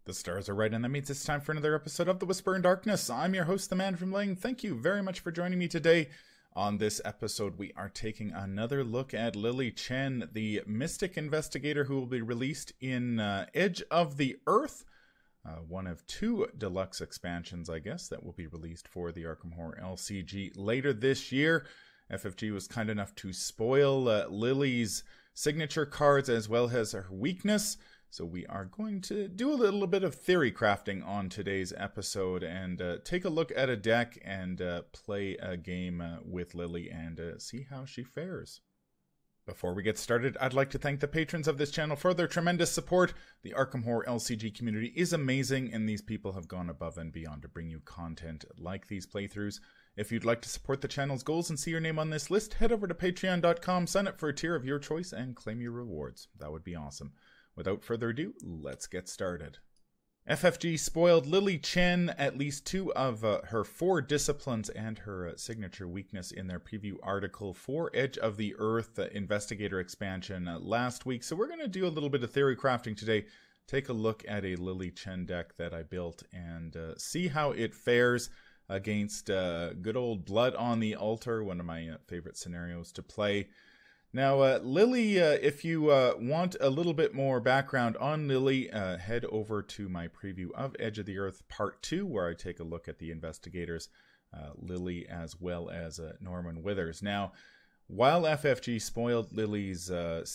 The stars are right, and that means it's time for another episode of The Whisper in Darkness. I'm your host, the Man from Ling. Thank you very much for joining me today. On this episode, we are taking another look at Lily Chen, the mystic investigator who will be released in Edge of the Earth, one of two deluxe expansions, I guess, that will be released for the Arkham Horror LCG later this year. FFG was kind enough to spoil Lily's signature cards as well as her weakness. So we are going to do a little bit of theory crafting on today's episode and take a look at a deck and play a game with Lily and see how she fares. Before we get started, I'd like to thank the patrons of this channel for their tremendous support. The Arkham Horror LCG community is amazing, and these people have gone above and beyond to bring you content like these playthroughs. If you'd like to support the channel's goals and see your name on this list, head over to patreon.com, sign up for a tier of your choice, and claim your rewards. That would be awesome. Without further ado, let's get started. FFG spoiled Lily Chen at least two of her four disciplines and her signature weakness in their preview article for Edge of the Earth Investigator expansion last week. So we're going to do a little bit of theory crafting today, take a look at a Lily Chen deck that I built and see how it fares against good old Blood on the Altar, one of my favorite scenarios to play. Now, Lily, if you want a little bit more background on Lily, head over to my preview of Edge of the Earth Part 2, where I take a look at the investigators, Lily as well as Norman Withers. Now, while FFG spoiled Lily's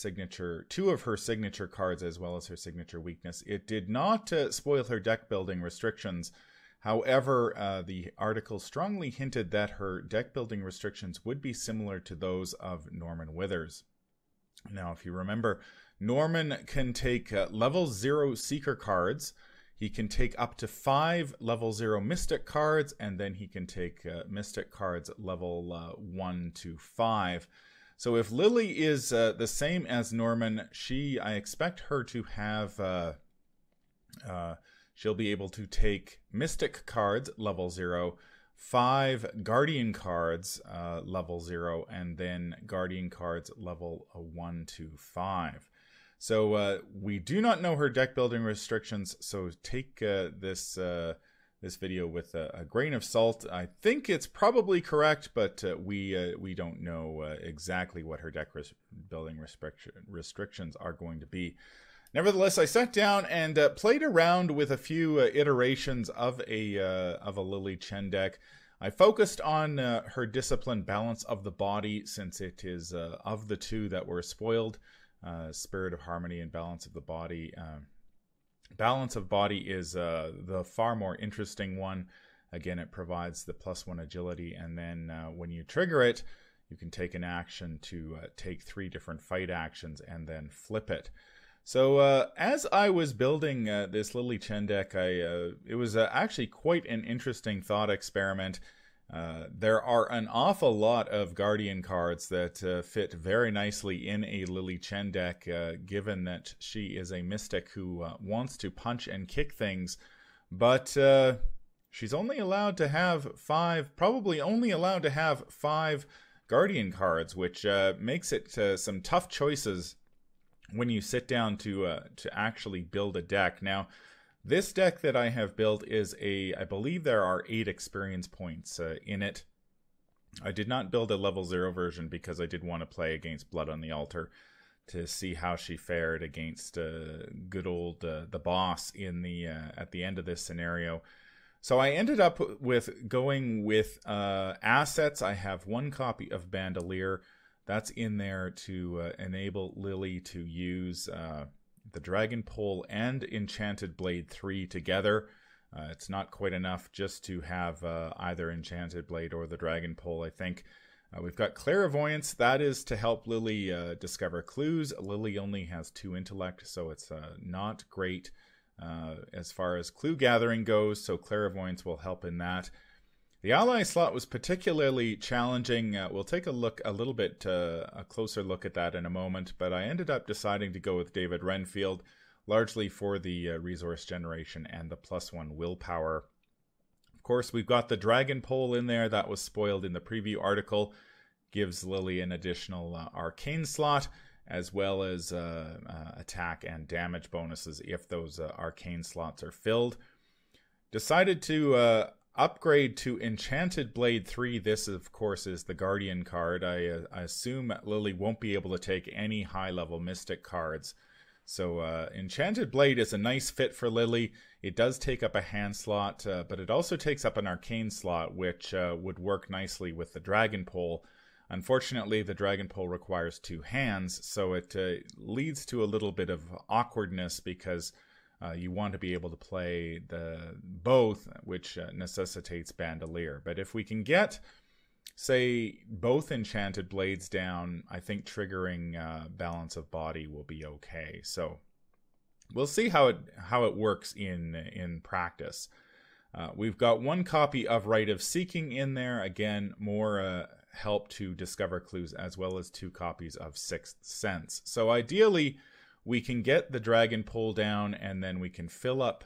two of her signature cards as well as her signature weakness, it did not spoil her deck building restrictions. However, the article strongly hinted that her deck building restrictions would be similar to those of Norman Withers. Now, if you remember, Norman can take level 0 Seeker cards, he can take up to 5 level 0 Mystic cards, and then he can take Mystic cards level 1 to 5. So if Lily is the same as Norman, I expect her to have... she'll be able to take Mystic cards, level 0, 5 Guardian cards, level 0, and then Guardian cards, level 1 to 5. So we do not know her deck building restrictions, so take this video with a grain of salt. I think it's probably correct, but we don't know exactly what her deck building restrictions are going to be. Nevertheless, I sat down and played around with a few iterations of a Lily Chen deck. I focused on her discipline Balance of the Body, since it is of the two that were spoiled, Spirit of Harmony and Balance of the Body. Balance of Body is the far more interesting one. Again, it provides the +1 agility, and then when you trigger it, you can take an action to take 3 different fight actions and then flip it. So as I was building this Lily Chen deck, it was actually quite an interesting thought experiment. There are an awful lot of Guardian cards that fit very nicely in a Lily Chen deck, given that she is a mystic who wants to punch and kick things, but she's only allowed to have 5, probably only allowed to have 5 Guardian cards, which makes it some tough choices when you sit down to actually build a deck. Now, this deck that I have built is I believe there are 8 experience points in it. I did not build a level 0 version because I did want to play against Blood on the Altar to see how she fared against good old the boss at the end of this scenario. So I ended up with going with assets. I have 1 copy of Bandolier. That's in there to enable Lily to use the Dragon Pole and Enchanted Blade 3 together. It's not quite enough just to have either Enchanted Blade or the Dragon Pole, I think. We've got Clairvoyance. That is to help Lily discover clues. Lily only has 2 intellect, so it's not great as far as clue gathering goes, so Clairvoyance will help in that. The ally slot was particularly challenging. We'll take a little bit a closer look at that in a moment, but I ended up deciding to go with David Renfield, largely for the resource generation and the +1 willpower. Of course, we've got the Dragon Pole in there. That was spoiled in the preview article. Gives Lily an additional arcane slot. as well as attack and damage bonuses if those arcane slots are filled. Decided to upgrade to Enchanted Blade 3. This, of course, is the Guardian card. I assume Lily won't be able to take any high-level Mystic cards. So Enchanted Blade is a nice fit for Lily. It does take up a hand slot, but it also takes up an arcane slot, which would work nicely with the Dragon Pole. Unfortunately, the Dragon Pole requires 2 hands, so it leads to a little bit of awkwardness because you want to be able to play both, which necessitates Bandolier. But if we can get, say, both Enchanted Blades down, I think triggering Balance of Body will be okay. So we'll see how it works in practice. We've got 1 copy of Rite of Seeking in there. Again, more help to discover clues, as well as 2 copies of Sixth Sense. So ideally, we can get the Dragon Pole down, and then we can fill up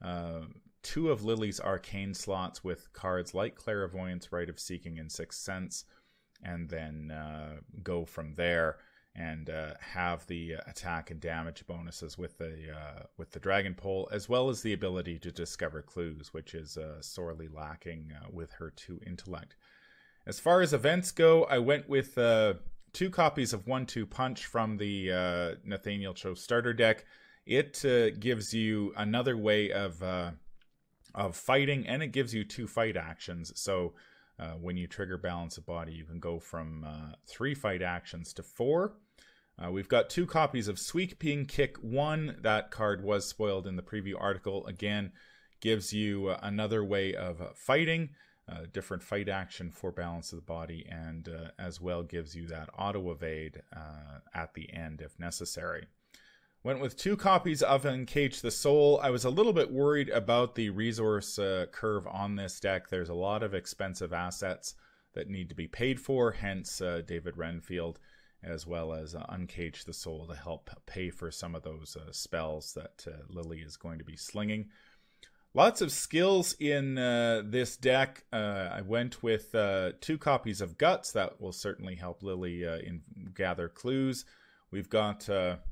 2 of Lily's arcane slots with cards like Clairvoyance, Rite of Seeking, and Sixth Sense, and then go from there and have the attack and damage bonuses with the Dragon Pole, as well as the ability to discover clues, which is sorely lacking with her 2 intellect. As far as events go, I went with 2 copies of 1-2 Punch from the Nathaniel Cho starter deck. It gives you another way of fighting, and it gives you 2 fight actions. So when you trigger Balance of Body, you can go from 3 fight actions to 4. We've got 2 copies of Sweeping Kick 1. That card was spoiled in the preview article. Again, gives you another way of fighting. Different fight action for Balance of the Body, and as well gives you that auto evade at the end if necessary. Went with 2 copies of Uncage the Soul. I was a little bit worried about the resource curve on this deck. There's a lot of expensive assets that need to be paid for, hence David Renfield, as well as Uncage the Soul to help pay for some of those spells that Lily is going to be slinging. Lots of skills in this deck. I went with 2 copies of Guts. That will certainly help Lily gather clues. We've got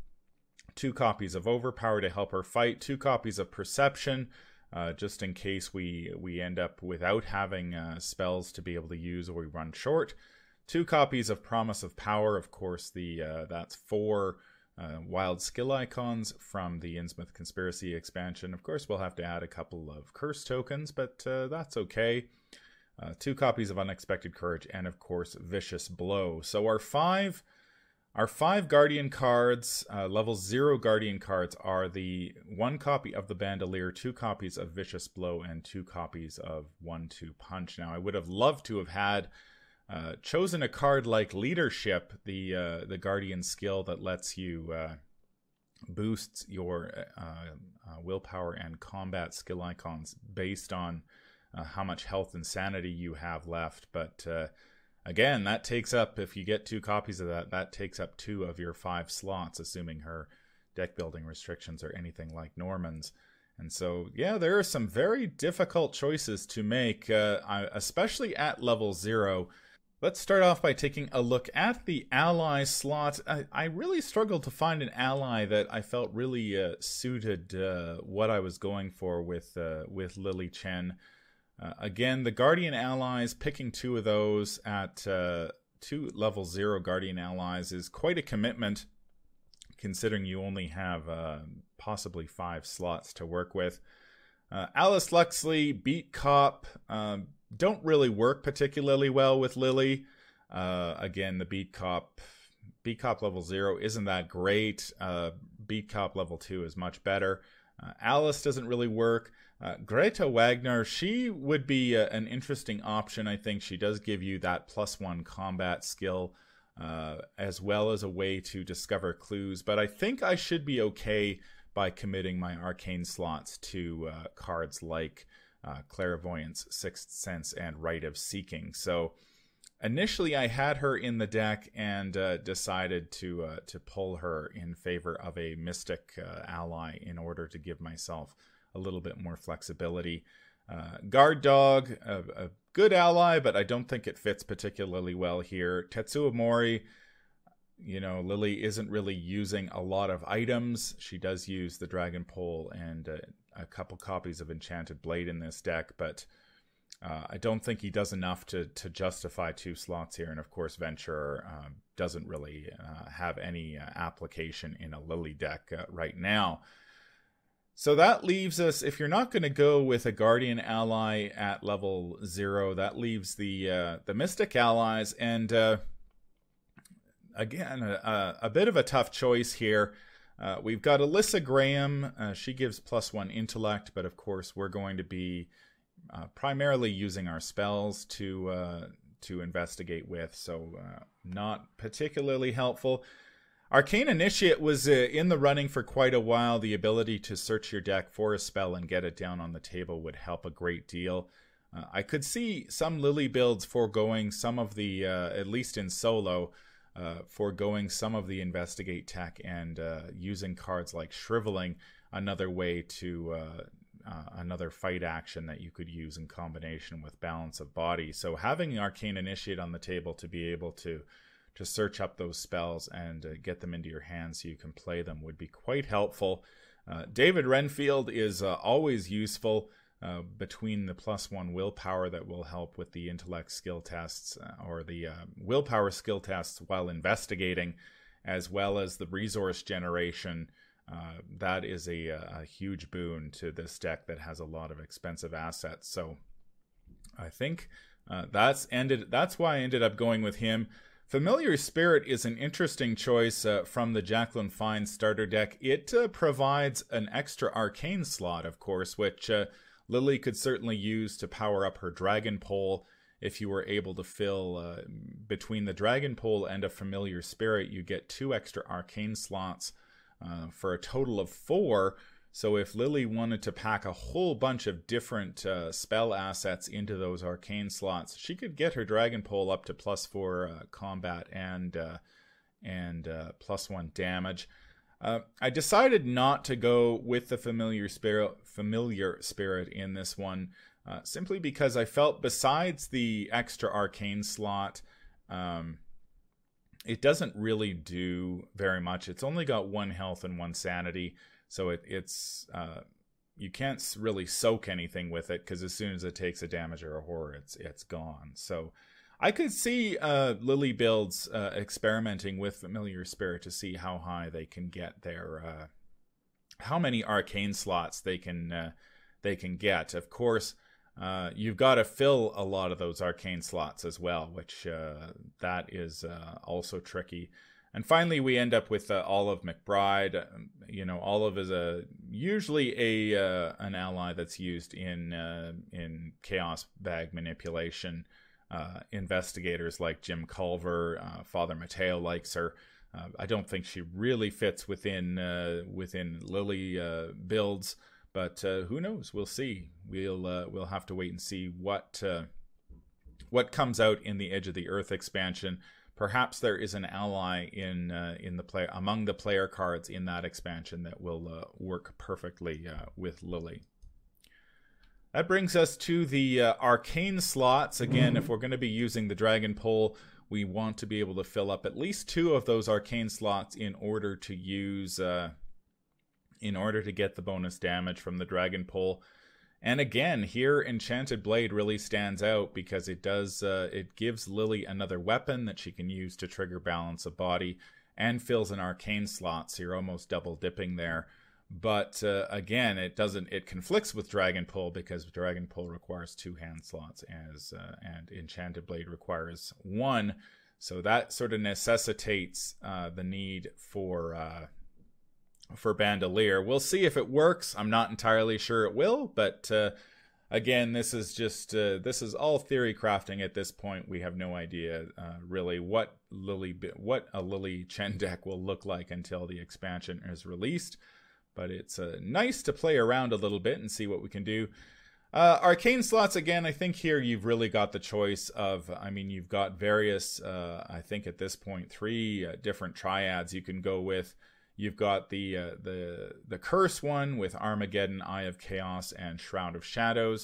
2 copies of Overpower to help her fight. 2 copies of Perception, just in case we end up without having spells to be able to use or we run short. 2 copies of Promise of Power. Of course, that's 4 wild skill icons from the Innsmouth Conspiracy expansion. Of course, we'll have to add a couple of curse tokens, but that's okay. 2 copies of Unexpected Courage, and of course, Vicious Blow. So our 5 Guardian cards, level 0 Guardian cards, are the 1 copy of the Bandolier, 2 copies of Vicious Blow, and 2 copies of 1-2 Punch. Now, I would have loved to have had chosen a card like Leadership, the Guardian skill that lets you boost your willpower and combat skill icons based on how much health and sanity you have left. But again, that takes up, if you get 2 copies of that takes up 2 of your 5 slots, assuming her deck building restrictions are anything like Norman's. And so, yeah, there are some very difficult choices to make, especially at level 0. Let's start off by taking a look at the ally slot. I really struggled to find an ally that I felt really suited what I was going for with Lily Chen. Again, the Guardian allies, picking 2 of those at 2 level 0 Guardian allies is quite a commitment, considering you only have possibly 5 slots to work with. Alice Luxley, Beat Cop, don't really work particularly well with Lily. Again, the Beat Cop level 0 isn't that great. Beat Cop level 2 is much better. Alice doesn't really work. Greta Wagner, she would be an interesting option. I think she does give you that +1 combat skill, as well as a way to discover clues. But I think I should be okay by committing my arcane slots to cards like Clairvoyance, Sixth Sense, and Rite of Seeking. So initially I had her in the deck and decided to pull her in favor of a Mystic ally in order to give myself a little bit more flexibility. Guard Dog, a good ally, but I don't think it fits particularly well here. Tetsuo Mori, Lily isn't really using a lot of items. She does use the Dragon Pole and a couple copies of Enchanted Blade in this deck, but I don't think he does enough to justify 2 slots here. And of course, Venture doesn't really have any application in a Lily deck right now. So that leaves us, if you're not going to go with a Guardian ally at level 0, that leaves the Mystic allies. And again, a bit of a tough choice here. We've got Alyssa Graham. She gives +1 intellect, but of course we're going to be primarily using our spells to investigate with, so not particularly helpful. Arcane Initiate was in the running for quite a while. The ability to search your deck for a spell and get it down on the table would help a great deal. I could see some Lily builds foregoing some of the, at least in solo, foregoing some of the investigate tech and using cards like Shriveling, another way to another fight action that you could use in combination with Balance of Body. So having Arcane Initiate on the table to be able to search up those spells and get them into your hands so you can play them would be quite helpful. David Renfield is always useful between the +1 willpower that will help with the intellect skill tests or the willpower skill tests while investigating, as well as the resource generation. That is a huge boon to this deck that has a lot of expensive assets. So I think that's why I ended up going with him. Familiar Spirit is an interesting choice from the Jacqueline Fine starter deck. It provides an extra arcane slot, of course, which Lily could certainly use to power up her Dragon Pole. If you were able to fill between the Dragon Pole and a Familiar Spirit, you get 2 extra arcane slots for a total of 4. So if Lily wanted to pack a whole bunch of different spell assets into those arcane slots, she could get her Dragon Pole up to +4 combat and +1 damage. I decided not to go with the Familiar Spirit in this one, simply because I felt besides the extra arcane slot, it doesn't really do very much. It's only got 1 health and 1 sanity. So it's you can't really soak anything with it, because as soon as it takes a damage or a horror, it's gone. So I could see Lily builds experimenting with Familiar Spirit to see how high they can get their how many arcane slots they can get. Of course, you've got to fill a lot of those arcane slots as well, which that is also tricky. And finally, we end up with Olive McBride. Olive is usually an ally that's used in Chaos Bag manipulation. Investigators like Jim Culver, Father Mateo likes her. I don't think she really fits within Lily builds, but who knows? We'll see. We'll have to wait and see what comes out in the Edge of the Earth expansion. Perhaps there is an ally in the play among the player cards in that expansion that will work perfectly with Lily. That brings us to the arcane slots. Again, if we're going to be using the Dragon Pole, we want to be able to fill up at least 2 of those arcane slots in order to use in order to get the bonus damage from the Dragon Pole. And again, here Enchanted Blade really stands out because it gives Lily another weapon that she can use to trigger Balance of Body and fills an arcane slot, so you're almost double dipping there. But again, it conflicts with Dragon Pole because Dragon Pole requires 2 hand slots and Enchanted Blade requires 1. So that sort of necessitates the need for Bandolier. We'll see if it works. I'm not entirely sure it will, but again, this is all theory crafting at this point. We have no idea really what a Lily Chen deck will look like until the expansion is released. But it's nice to play around a little bit and see what we can do. Arcane slots, again, I think here you've really got the choice of, you've got various, I think at this point, 3 different triads you can go with. You've got the Curse one with Armageddon, Eye of Chaos, and Shroud of Shadows.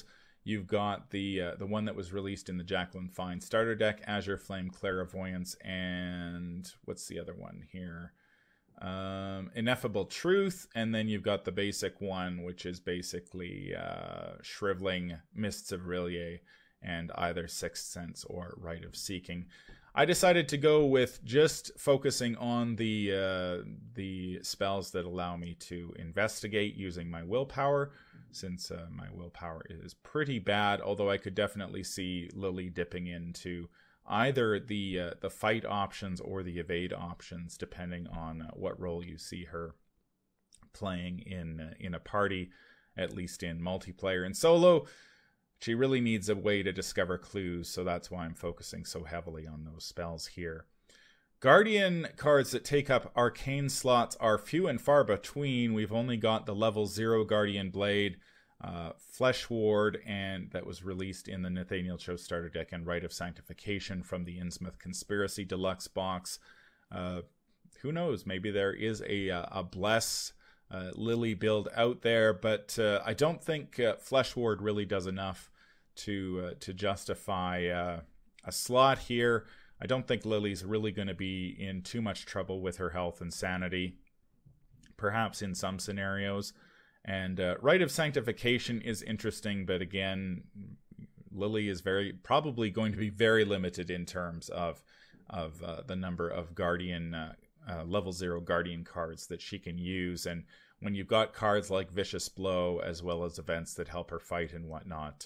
You've got the one that was released in the Jacqueline Fine starter deck, Azure Flame, Clairvoyance, and what's the other one here? Ineffable Truth, and then you've got the basic one, which is basically Shriveling, Mists of Rillier, and either Sixth Sense or Rite of Seeking. I decided to go with just focusing on the spells that allow me to investigate using my willpower, since my willpower is pretty bad, although I could definitely see Lily dipping into either the fight options or the evade options, depending on what role you see her playing in a party, at least in multiplayer. In solo, she really needs a way to discover clues, so that's why I'm focusing so heavily on those spells here. Guardian cards that take up arcane slots are few and far between. We've only got the level 0 Guardian Blade, Flesh Ward, and that was released in the Nathaniel Cho starter deck, and Rite of Sanctification from the Innsmouth Conspiracy Deluxe box. Who knows? Maybe there is a Bless Lily build out there, but I don't think Flesh Ward really does enough to justify a slot here. I don't think Lily's really going to be in too much trouble with her health and sanity, perhaps in some scenarios. And Rite of Sanctification is interesting, but again, Lily is probably going to be very limited in terms of the number of Guardian level 0 Guardian cards that she can use. And when you've got cards like Vicious Blow, as well as events that help her fight and whatnot,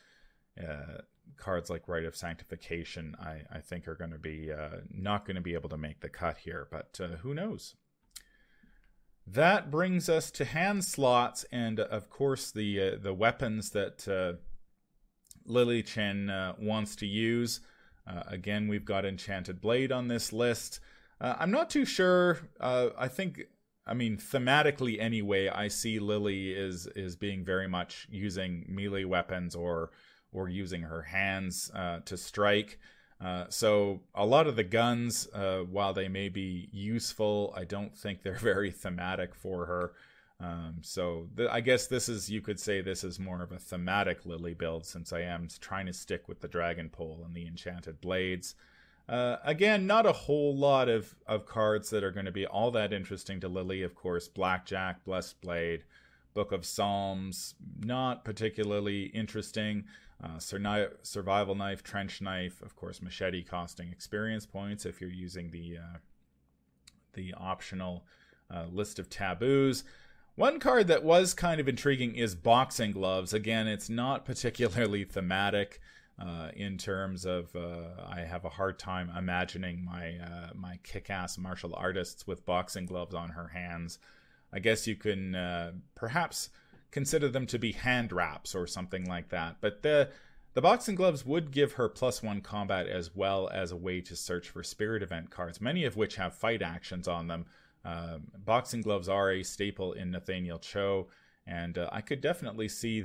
cards like Rite of Sanctification, I think are going to be not going to be able to make the cut here, but who knows? That brings us to hand slots, and of course the weapons that Lily Chen wants to use. Again, we've got Enchanted Blade on this list. I'm not too sure. I mean, thematically anyway, I see Lily is being very much using melee weapons or using her hands to strike. So a lot of the guns, while they may be useful, I don't think they're very thematic for her. I guess you could say this is more of a thematic Lily build, since I am trying to stick with the Dragon Pole and the Enchanted Blades. Again, not a whole lot of cards that are going to be all that interesting to Lily. Of course, Blackjack, Blessed Blade, Book of Psalms, not particularly interesting. Survival Knife, Trench Knife, of course, Machete costing experience points if you're using the optional list of taboos. One card that was kind of intriguing is Boxing Gloves. Again, it's not particularly thematic in terms of I have a hard time imagining my kick-ass martial artists with boxing gloves on her hands. I guess you can perhaps consider them to be hand wraps or something like that. But the boxing gloves would give her +1 combat, as well as a way to search for spirit event cards, many of which have fight actions on them. Boxing gloves are a staple in Nathaniel Cho, and I could definitely see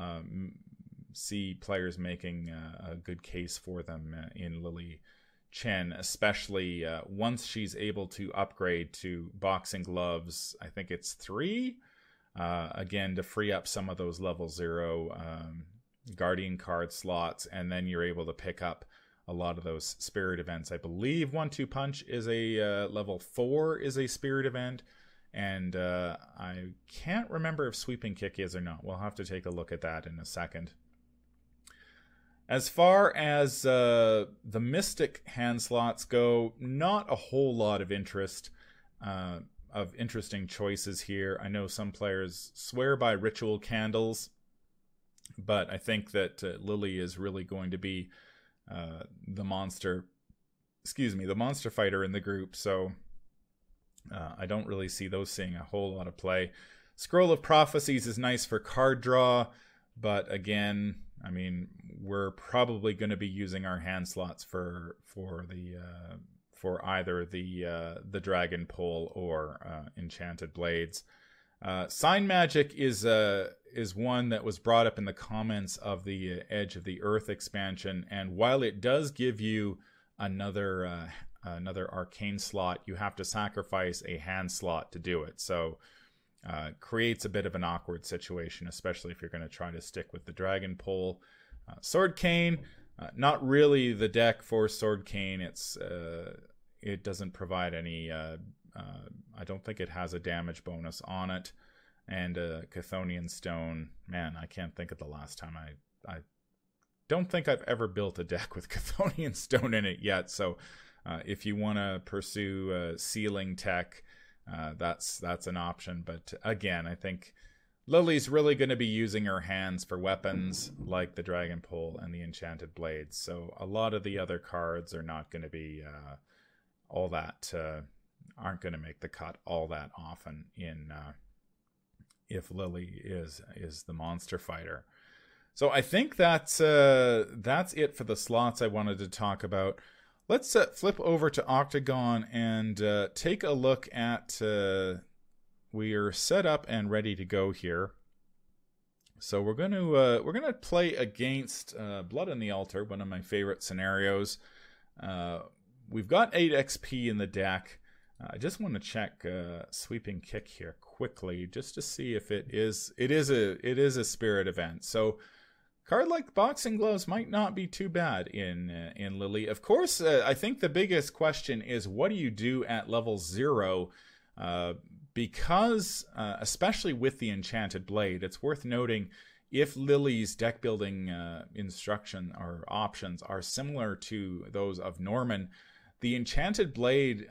players making a good case for them in Lily Chen, especially once she's able to upgrade to boxing gloves. I think it's 3, again, to free up some of those level 0 Guardian card slots, and then you're able to pick up a lot of those spirit events. I believe 1-2 Punch is a level 4 is a spirit event, and I can't remember if Sweeping Kick is or not. We'll have to take a look at that in a second. As far as the Mystic hand slots go, not a whole lot of interest, of interesting choices here. I know some players swear by Ritual Candles, but I think that Lily is really going to be the monster fighter in the group, so I don't really see those seeing a whole lot of play. Scroll of Prophecies is nice for card draw, but again, I mean, we're probably going to be using our hand slots for either the Dragon Pole or Enchanted Blades. Sign Magic is one that was brought up in the comments of the Edge of the Earth expansion, and while it does give you another arcane slot, you have to sacrifice a hand slot to do it. So creates a bit of an awkward situation, especially if you're going to try to stick with the Dragon Pole. Sword Cane, not really the deck for Sword Cane. It doesn't provide any, I don't think it has a damage bonus on it. And Chthonian Stone, man, I can't think of the last time I don't think I've ever built a deck with Chthonian Stone in it yet. So if you want to pursue sealing tech, that's an option. But again, I think Lily's really going to be using her hands for weapons like the Dragon Pole and the Enchanted Blades. So a lot of the other cards are not going to be all that, aren't going to make the cut all that often in if Lily is the monster fighter. So I think that's it for the slots I wanted to talk about. Let's flip over to Octagon and take a look at... we are set up and ready to go here. So we're gonna play against Blood on the Altar, one of my favorite scenarios. We've got 8 XP in the deck. I just want to check Sweeping Kick here quickly, just to see if it is a spirit event. So card like Boxing Gloves might not be too bad in Lily. Of course, I think the biggest question is, what do you do at level 0? Because, especially with the Enchanted Blade, it's worth noting, if Lily's deck building instruction or options are similar to those of Norman, the Enchanted Blade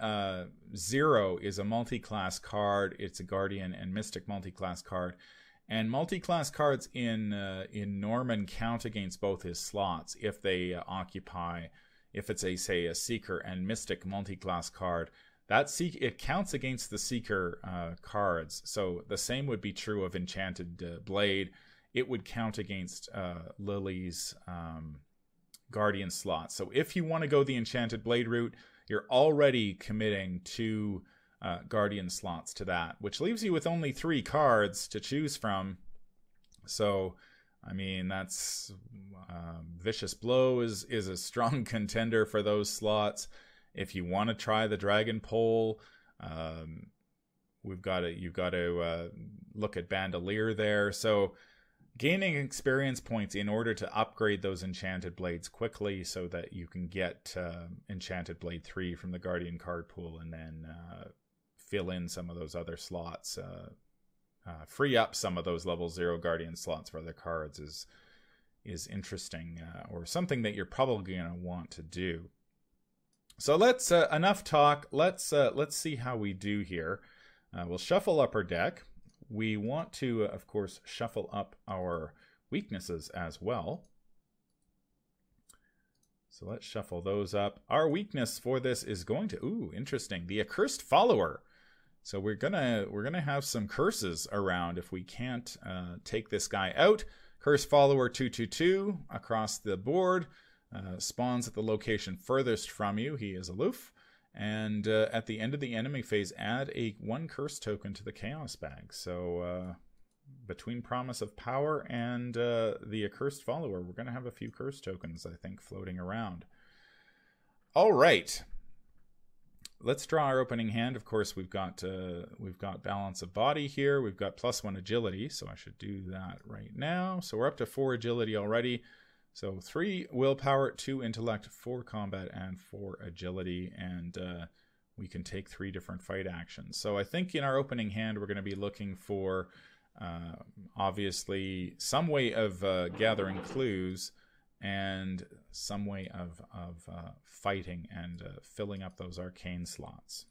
0 is a multi-class card. It's a Guardian and Mystic multi-class card. And multi-class cards in Norman count against both his slots if they occupy, if it's say a Seeker and Mystic multi-class card, it counts against the Seeker cards. So the same would be true of Enchanted Blade. It would count against Lily's Guardian slots. So if you want to go the Enchanted Blade route, you're already committing 2 Guardian slots to that, which leaves you with only 3 cards to choose from. So, I mean, that's Vicious Blow is a strong contender for those slots. If you want to try the Dragon Pole, you've got to look at Bandolier there. So gaining experience points in order to upgrade those Enchanted Blades quickly so that you can get Enchanted Blade 3 from the Guardian card pool, and then fill in some of those other slots, free up some of those level 0 Guardian slots for other cards is interesting, or something that you're probably going to want to do. So let's enough talk. Let's see how we do here. We'll shuffle up our deck. We want to, of course, shuffle up our weaknesses as well. So let's shuffle those up. Our weakness for this is going to, interesting, the Accursed Follower. So we're gonna have some curses around if we can't take this guy out. Cursed Follower 2/2/2 across the board. Spawns at the location furthest from you. He is aloof. And at the end of the enemy phase, add a 1 curse token to the Chaos bag. So between Promise of Power and the Accursed Follower, we're going to have a few curse tokens, I think, floating around. All right. Let's draw our opening hand. Of course, we've got Balance of Body here. We've got +1 agility, so I should do that right now. So we're up to 4 agility already. So 3 willpower, 2 intellect, 4 combat, and 4 agility, and we can take 3 different fight actions. So I think in our opening hand, we're going to be looking for, obviously, some way of gathering clues and some way of fighting and filling up those arcane slots.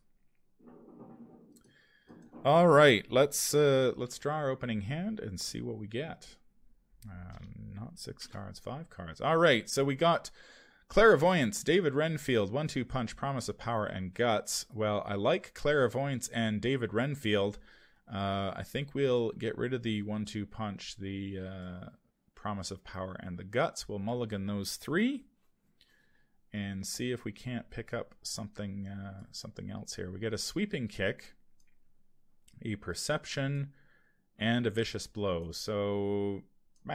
All right, let's draw our opening hand and see what we get. Not 6 cards, 5 cards. All right, so we got Clairvoyance, David Renfield, 1/2 punch, Promise of Power, and Guts. Well, I like Clairvoyance and David Renfield. I think we'll get rid of the 1/2 punch, the Promise of Power, and the Guts. We'll mulligan those 3 and see if we can't pick up something else here. We get a Sweeping Kick, a Perception, and a Vicious Blow. So,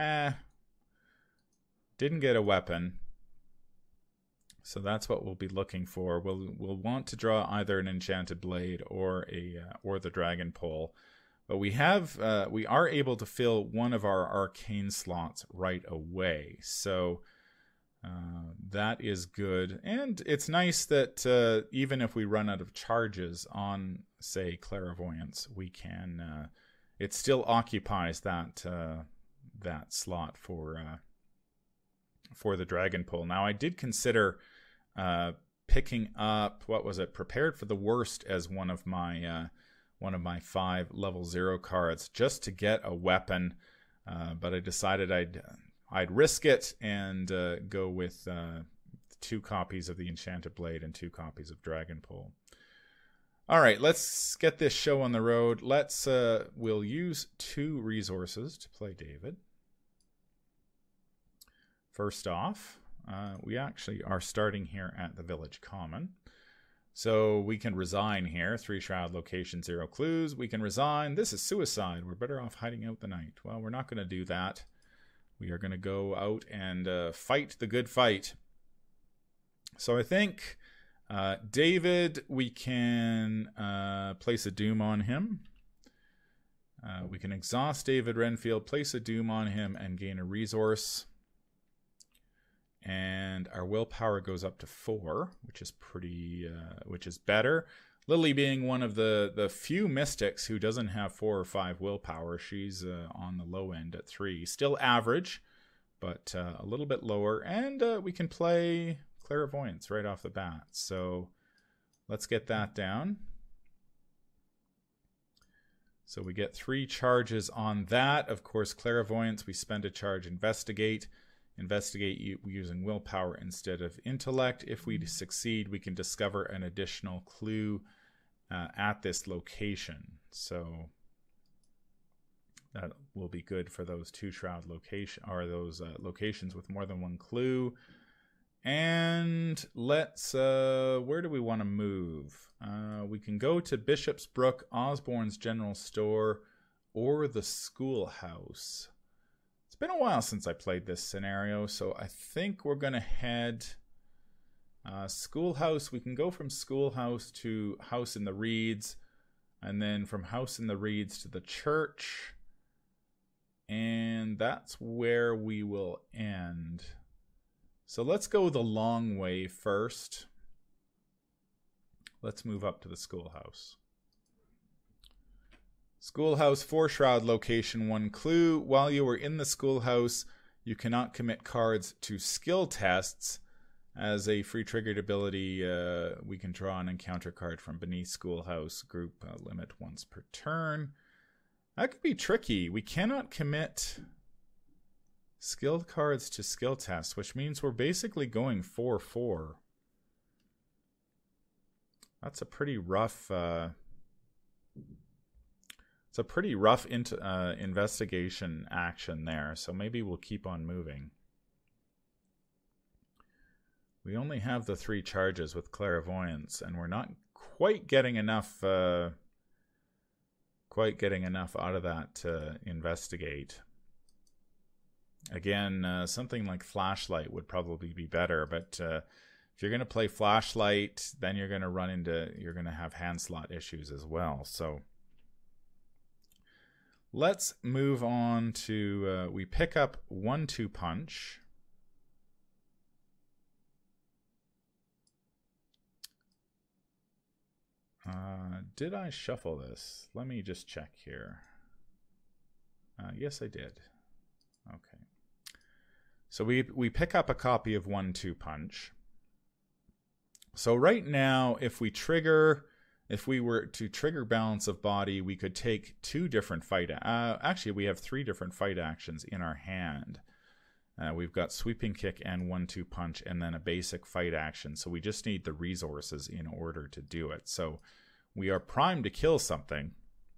didn't get a weapon. So that's what we'll be looking for. We'll want to draw either an Enchanted Blade or the Dragon Pole. But we are able to fill one of our arcane slots right away. So that is good. And it's nice that even if we run out of charges on, say, Clairvoyance, we can... it still occupies that slot for the Dragon Pull. Now, I did consider picking up, what was it, Prepared for the Worst as one of my 5 level 0 cards, just to get a weapon. But I decided I'd risk it and go with 2 copies of the Enchanted Blade and 2 copies of Dragon Pull. All right, let's get this show on the road. We'll use 2 resources to play David. First off, we actually are starting here at the Village Common. So we can resign here. 3 Shroud location, 0 clues. We can resign. This is suicide. We're better off hiding out the night. Well, we're not going to do that. We are going to go out and fight the good fight. So I think David, we can place a Doom on him. We can exhaust David Renfield, place a Doom on him, and gain a resource. And our willpower goes up to 4, which is which is better. Lily being one of the few mystics who doesn't have 4 or 5 willpower. She's on the low end at 3. Still average, but a little bit lower. And we can play Clairvoyance right off the bat. So let's get that down. So we get 3 charges on that. Of course, Clairvoyance, we spend a charge. Investigate using willpower instead of intellect. If we succeed, we can discover an additional clue at this location. So that will be good for those 2 Shroud location, or those locations with more than 1 clue. And let's where do we want to move? We can go to Bishop's Brook, Osborne's General Store, or the Schoolhouse. It's been a while since I played this scenario, so I think we're going to head Schoolhouse. We can go from Schoolhouse to House in the Reeds, and then from House in the Reeds to the church. And that's where we will end. So let's go the long way first. Let's move up to the Schoolhouse. Schoolhouse, 4 Shroud location, 1 clue. While you are in the Schoolhouse, you cannot commit cards to skill tests. As a free triggered ability, we can draw an encounter card from beneath Schoolhouse. Group limit once per turn. That could be tricky. We cannot commit skilled cards to skill tests, which means we're basically going 4-4. That's a pretty rough... it's a pretty rough investigation action there, so maybe we'll keep on moving. We only have the 3 charges with Clairvoyance, and we're not quite getting enough out of that to investigate. Again, something like Flashlight would probably be better, but if you're going to play Flashlight, then you're going to have hand slot issues as well. So let's move on to, we pick up 1-2 punch. Did I shuffle this? Let me just check here. Yes, I did. Okay. So we pick up a copy of 1-2 punch. So right now, if we were to trigger Balance of Body, we could take 2 different fight... actually, we have 3 different fight actions in our hand. We've got Sweeping Kick and 1-2 punch, and then a basic fight action. So we just need the resources in order to do it. So we are primed to kill something.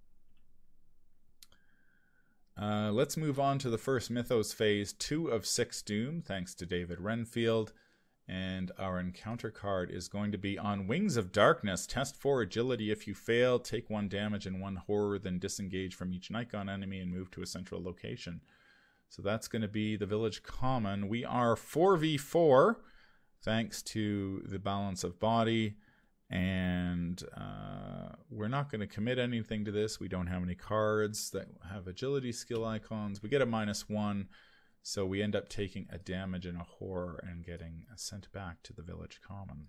Let's move on to the first Mythos phase, 2 of 6 Doom, thanks to David Renfield. And our encounter card is going to be on Wings of Darkness. Test 4 agility. If you fail, take 1 damage and 1 horror, then disengage from each Nikon enemy and move to a central location. So that's going to be the Village Common. We are 4v4, thanks to the Balance of Body. And we're not going to commit anything to this. We don't have any cards that have agility skill icons. We get a -1, so we end up taking a damage and a horror and getting sent back to the village common.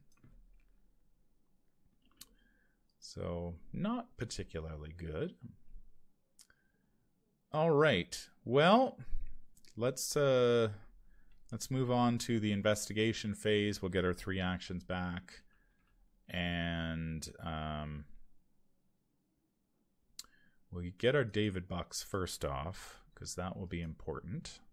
So not particularly good. All right. Well, let's move on to the investigation phase. We'll get our 3 actions back. And we'll get our David Bucks first off, because that will be important.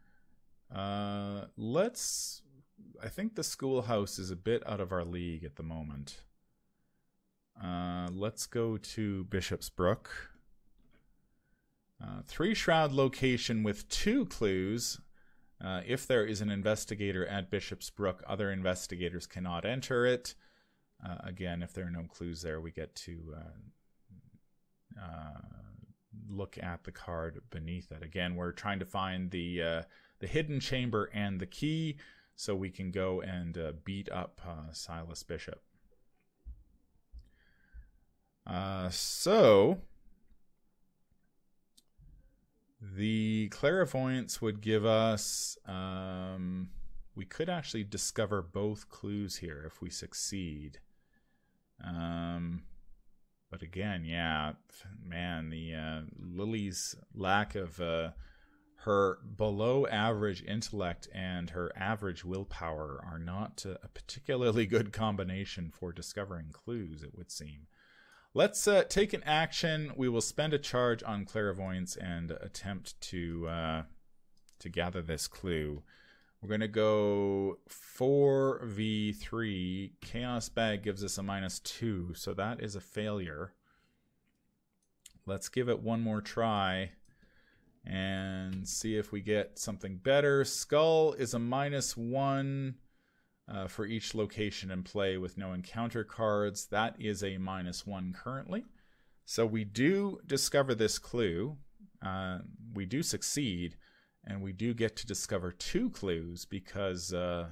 I think the schoolhouse is a bit out of our league at the moment. Let's go to Bishop's Brook. 3 shroud location with 2 clues. If there is an investigator at Bishop's Brook, other investigators cannot enter it. Again, if there are no clues there, we get to look at the card beneath it. Again, we're trying to find the hidden chamber and the key, so we can go and beat up Silas Bishop. So the clairvoyance would give us... we could actually discover both clues here if we succeed. But again, yeah, man, the Lily's lack of her below average intellect and her average willpower are not a particularly good combination for discovering clues, it would seem. Let's take an action. We will spend a charge on clairvoyance and attempt to gather this clue. We're going to go 4v3. Chaos Bag gives us a -2, so that is a failure. Let's give it one more try and see if we get something better. Skull is a -1 for each location in play with no encounter cards. That is a -1 currently. So we do discover this clue. We do succeed. And we do get to discover 2 clues because of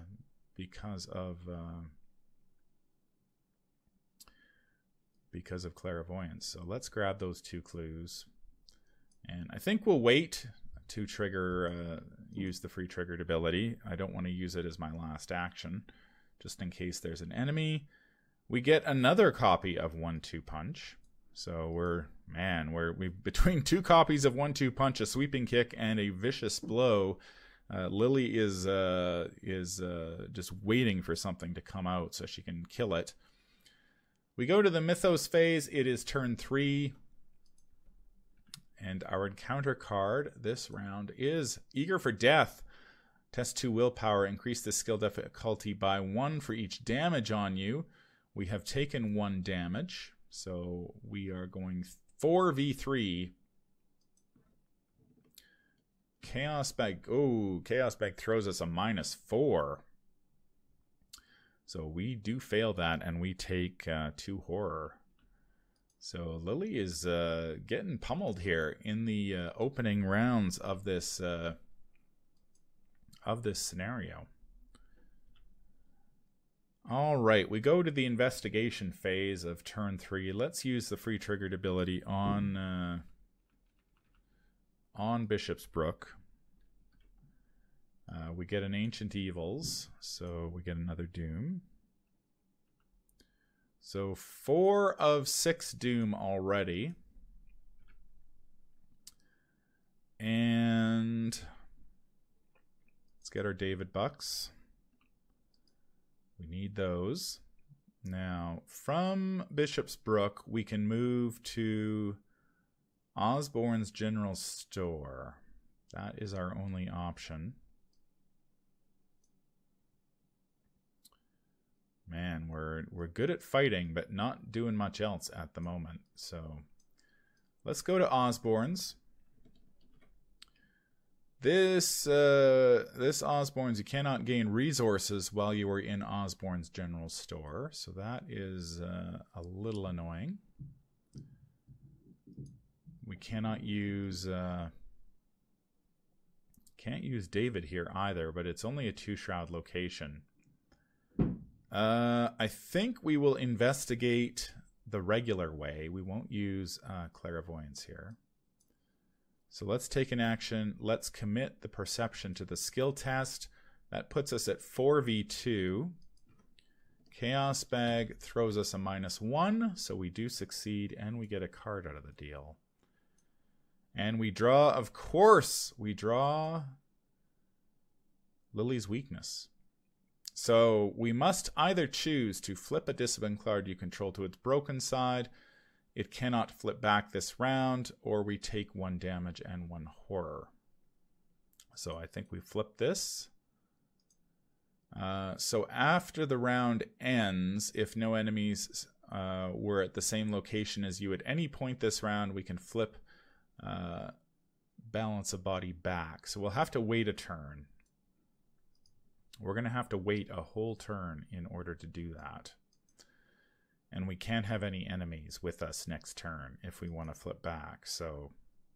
clairvoyance. So let's grab those 2 clues, and I think we'll wait to use the free triggered ability. I don't want to use it as my last action, just in case there's an enemy. We get another copy of 1-2 Punch. So we're between 2 copies of 1-2 Punch, a sweeping kick, and a vicious blow. Lily is just waiting for something to come out so she can kill it. We go to the Mythos phase. It is turn 3, and our encounter card this round is Eager for Death. Test 2 willpower. Increase the skill difficulty by 1 for each damage on you. We have taken 1 damage. So we are going 4v3. Chaos Bag. Oh, Chaos Bag throws us a -4. So we do fail that, and we take 2 horror. So Lily is getting pummeled here in the opening rounds of this scenario. All right, we go to the investigation phase of turn 3. Let's use the free triggered ability on Bishop's Brook. We get an Ancient Evils, so we get another Doom. So 4 of 6 Doom already. And let's get our David Bucks. We need those. Now, from Bishop's Brook, we can move to Osborne's General Store. That is our only option. Man, we're good at fighting, but not doing much else at the moment. So let's go to Osborne's. This Osborne's, you cannot gain resources while you are in Osborne's General Store, so that is a little annoying. We cannot use can't use David here either, but it's only a 2 shroud location. I think we will investigate the regular way. We won't use clairvoyance here. So let's take an action. Let's commit the perception to the skill test. That puts us at 4v2. Chaos Bag throws us a -1, so we do succeed, and we get a card out of the deal. And we draw, of course, we draw Lily's Weakness. So we must either choose to flip a discipline card you control to its broken side. It cannot flip back this round, or we take 1 damage and 1 horror. So I think we flip this. So after the round ends, if no enemies were at the same location as you at any point this round, we can flip Balance of Body back. So we'll have to wait a turn. We're going to have to wait a whole turn in order to do that. And we can't have any enemies with us next turn if we want to flip back. So,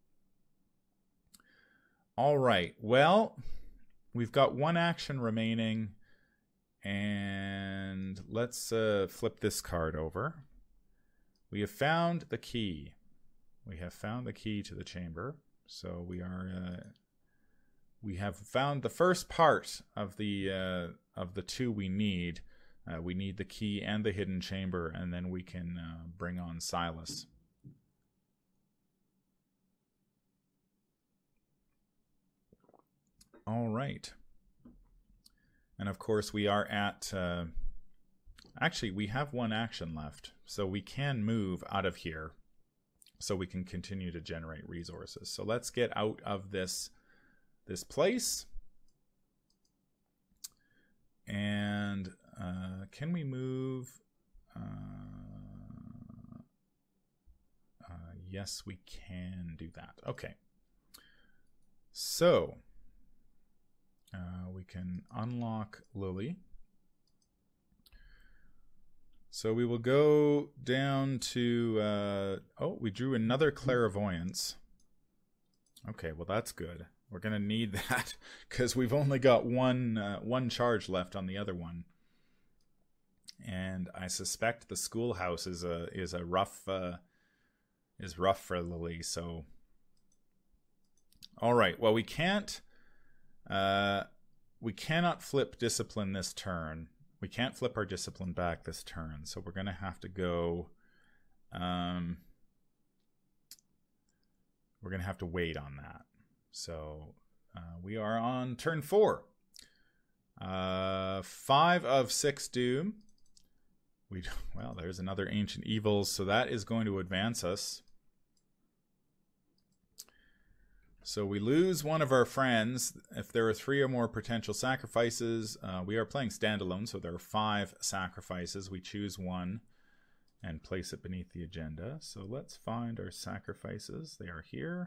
all right. Well, we've got 1 action remaining. And let's flip this card over. We have found the key. We have found the key to the chamber. So we have found the first part of the 2 we need. We need the key and the hidden chamber, and then we can bring on Silas. All right. And of course, we are at... actually, we have 1 action left, so we can move out of here so we can continue to generate resources. So let's get out of this place. And can we move? Yes, we can do that. Okay. So we can unlock Lily. So we will go down to... oh, we drew another clairvoyance. Okay, well that's good. We're going to need that because we've only got one charge left on the other one. And I suspect the schoolhouse is rough for Lily. So, all right. Well, we cannot flip discipline this turn. We can't flip our discipline back this turn. So we're going to have to go. We're going to have to wait on that. So we are on turn 4. 5 of 6 doom. Well, there's another Ancient Evils, so that is going to advance us. So we lose one of our friends. If there are 3 or more potential sacrifices, we are playing standalone, so there are 5 sacrifices. We choose one and place it beneath the agenda. So let's find our sacrifices. They are here.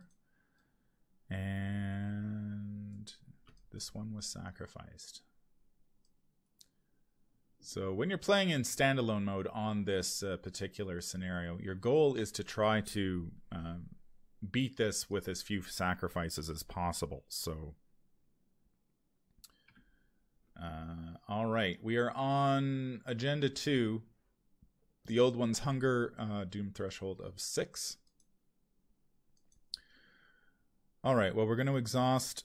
And this one was sacrificed. So when you're playing in standalone mode on this particular scenario, your goal is to try to beat this with as few sacrifices as possible. So, all right, we are on agenda 2. The old one's hunger, doom threshold of 6. All right, well, we're going to exhaust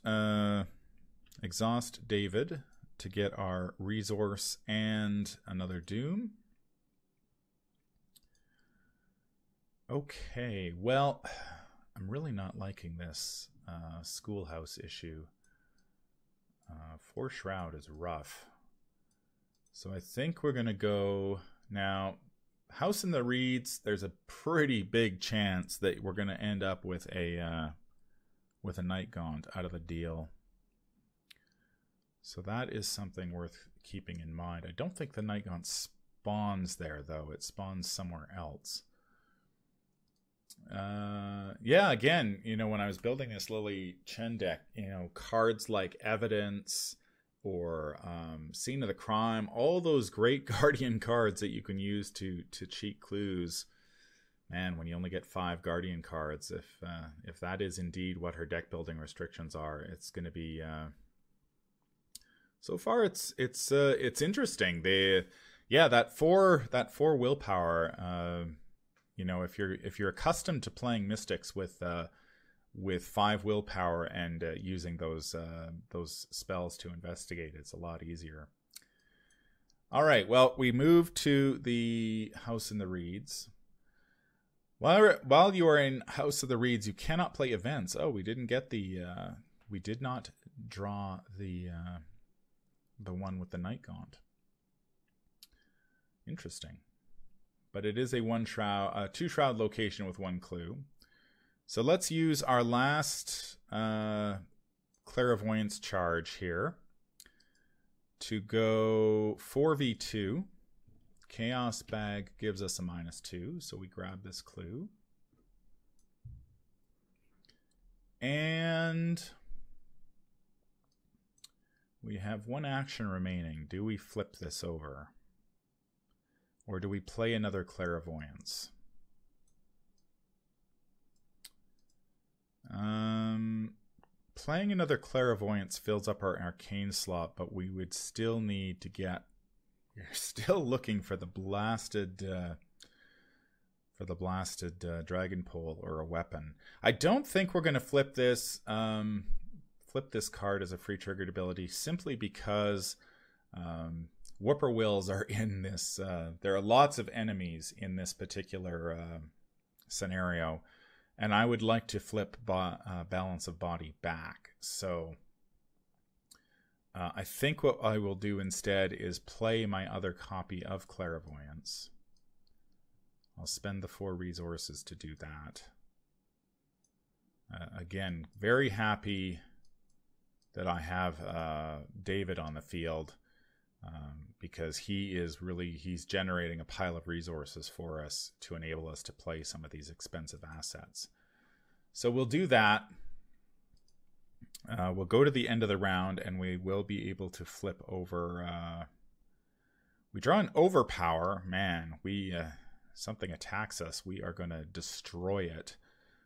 David to get our resource and another doom. Okay, well, I'm really not liking this schoolhouse issue. 4 Shroud is rough. So I think we're going to go... Now, House in the Reeds, there's a pretty big chance that we're going to end up with a Night Gaunt out of the deal. So that is something worth keeping in mind. I don't think the Night Gaunt spawns there, though. It spawns somewhere else. Yeah, again, you know, when I was building this Lily Chen deck, you know, cards like Evidence or Scene of the Crime, all those great Guardian cards that you can use to cheat clues. Man, when you only get 5 Guardian cards, if that is indeed what her deck building restrictions are, it's going to be... So far, it's interesting. Yeah, that four willpower. You know, if you're accustomed to playing mystics with 5 willpower and using those spells to investigate, it's a lot easier. All right, well, we move to the House in the Reeds. While you are in House of the Reeds, you cannot play events. Oh, we didn't get we did not draw the one with the Night Gaunt. Interesting. But it is a 2-shroud location with 1 clue. So let's use our last clairvoyance charge here to go 4v2. Chaos Bag gives us a -2, so we grab this clue. And we have 1 action remaining. Do we flip this over? Or do we play another clairvoyance? Playing another clairvoyance fills up our arcane slot, but we would still need to get... You're still looking for the blasted dragon pole or a weapon. I don't think we're going to flip this card as a free triggered ability, simply because whippoorwills are in this. There are lots of enemies in this particular scenario, and I would like to flip balance of body back. So I think what I will do instead is play my other copy of Clairvoyance. I'll spend the 4 resources to do that. Again, very happy that I have David on the field, because he's generating a pile of resources for us to enable us to play some of these expensive assets. So we'll do that. We'll go to the end of the round, and we will be able to flip over. We draw an overpower. Man, something attacks us. We are going to destroy it.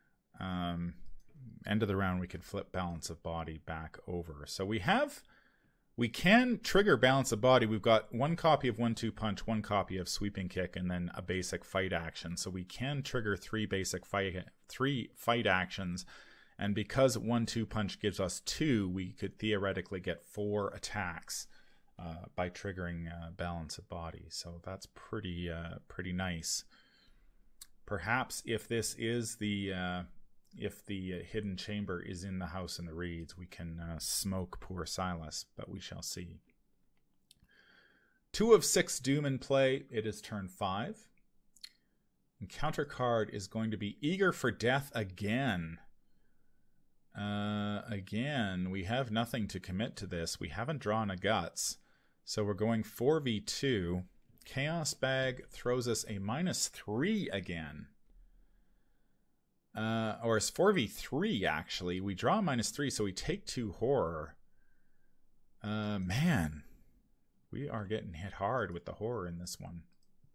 End of the round, we can flip balance of body back over. So we can trigger balance of body. We've got 1 copy of 1-2 punch, 1 copy of sweeping kick, and then a basic fight action. So we can trigger 3 fight actions. And because 1-2 punch gives us 2, we could theoretically get 4 attacks by triggering balance of body. So that's pretty nice. Perhaps if this is if the hidden chamber is in the House in the Reeds, we can smoke poor Silas, but we shall see. 2 of 6 doom in play. It is turn 5. Encounter card is going to be Eager for Death again. Again, we have nothing to commit to this. We haven't drawn a guts. So we're going 4v2. Chaos Bag throws us a -3 again. Or it's 4v3, actually. We draw a -3, so we take 2 horror. Man, we are getting hit hard with the horror in this one.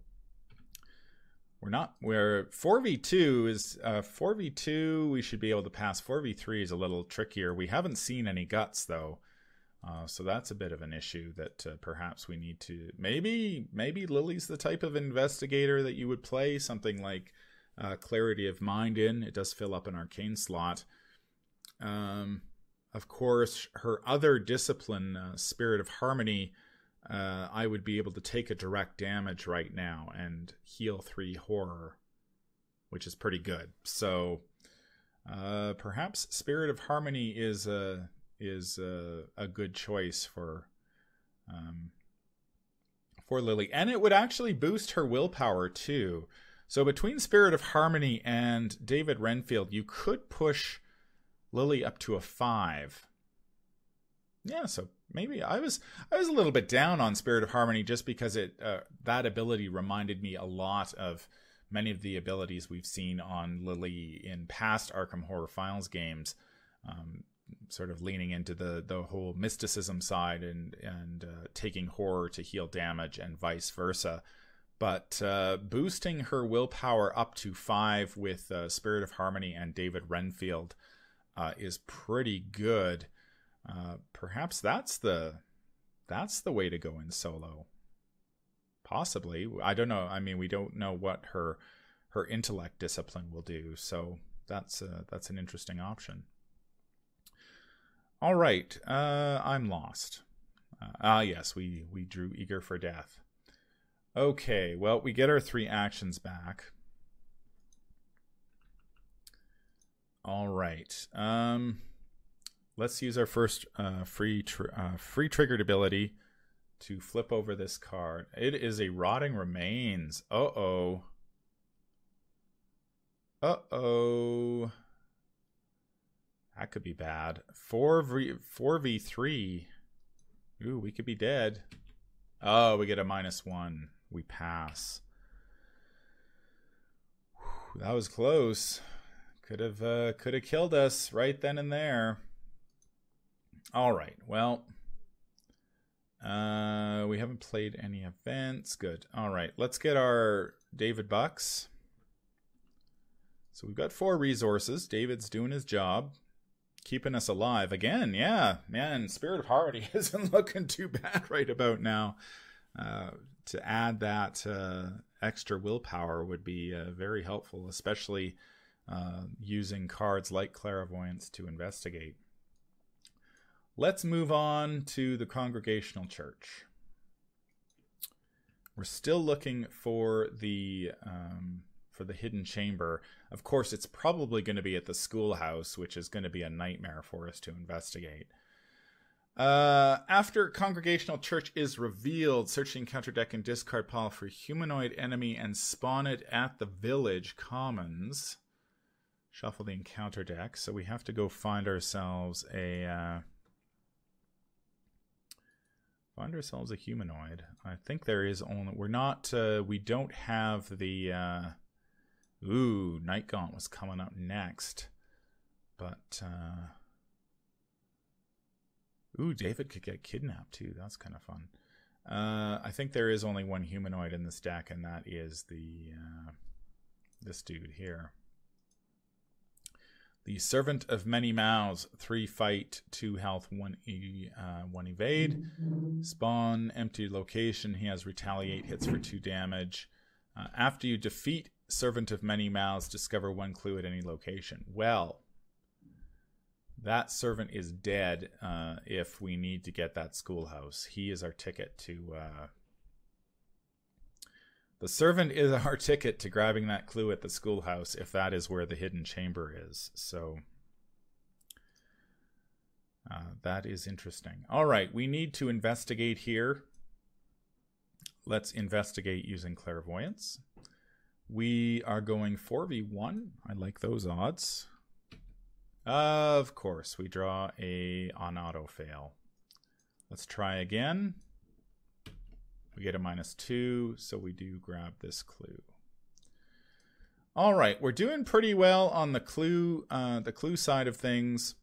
We're 4v2 is 4v2. We should be able to pass. 4v3 is a little trickier. We haven't seen any guts though, so that's a bit of an issue that perhaps we need to. Maybe Lily's the type of investigator that you would play something like Clarity of Mind in. It does fill up an arcane slot. Of course, her other discipline, Spirit of Harmony. I would be able to take a direct damage right now and heal 3 horror, which is pretty good. So perhaps Spirit of Harmony is a good choice for Lily, and it would actually boost her willpower too. So between Spirit of Harmony and David Renfield, you could push Lily up to a 5. Yeah, so maybe I was a little bit down on Spirit of Harmony just because that ability reminded me a lot of many of the abilities we've seen on Lily in past Arkham Horror Files games, sort of leaning into the whole mysticism side and taking horror to heal damage and vice versa. But boosting her willpower up to 5 with Spirit of Harmony and David Renfield is pretty good. Perhaps that's the way to go in solo. Possibly. I don't know. I mean, we don't know what her intellect discipline will do, so that's an interesting option. All right, I'm lost. Yes, we drew Eager for Death. Okay, well, we get our 3 actions back. All right. Let's use our first free triggered ability to flip over this card. It is a Rotting Remains. Uh-oh. Uh-oh. That could be bad. 4v3. Ooh, we could be dead. Oh, we get a -1. We pass. Whew, that was close. Could have killed us right then and there. All right. Well, we haven't played any events. Good. All right. Let's get our David Bucks. So we've got 4 resources. David's doing his job, keeping us alive again. Yeah, man. Spirit of Harmony isn't looking too bad right about now. To add that extra willpower would be very helpful, especially using cards like Clairvoyance to investigate. Let's move on to the Congregational Church. We're still looking for the hidden chamber. Of course, it's probably going to be at the schoolhouse, which is going to be a nightmare for us to investigate. After Congregational Church is revealed, search the encounter deck and discard pile for humanoid enemy and spawn it at the village commons. Shuffle the encounter deck. So we have to go find ourselves a humanoid. I think there is only, we don't have the, ooh, Night Gaunt was coming up next. But, ooh, David could get kidnapped too. That's kind of fun. I think there is only one humanoid in this deck, and that is this dude here. The Servant of Many Mouths, 3 fight, 2 health, 1 evade. Spawn, empty location. He has retaliate, hits for 2 damage. After you defeat Servant of Many Mouths, discover 1 clue at any location. Well, that servant is dead if we need to get that schoolhouse. He is our ticket to... The servant is our ticket to grabbing that clue at the schoolhouse, if that is where the hidden chamber is. So that is interesting. All right, we need to investigate here. Let's investigate using Clairvoyance. We are going 4v1. I like those odds. Of course, we draw on auto fail. Let's try again. We get a -2, so we do grab this clue. All right, we're doing pretty well on the clue side of things.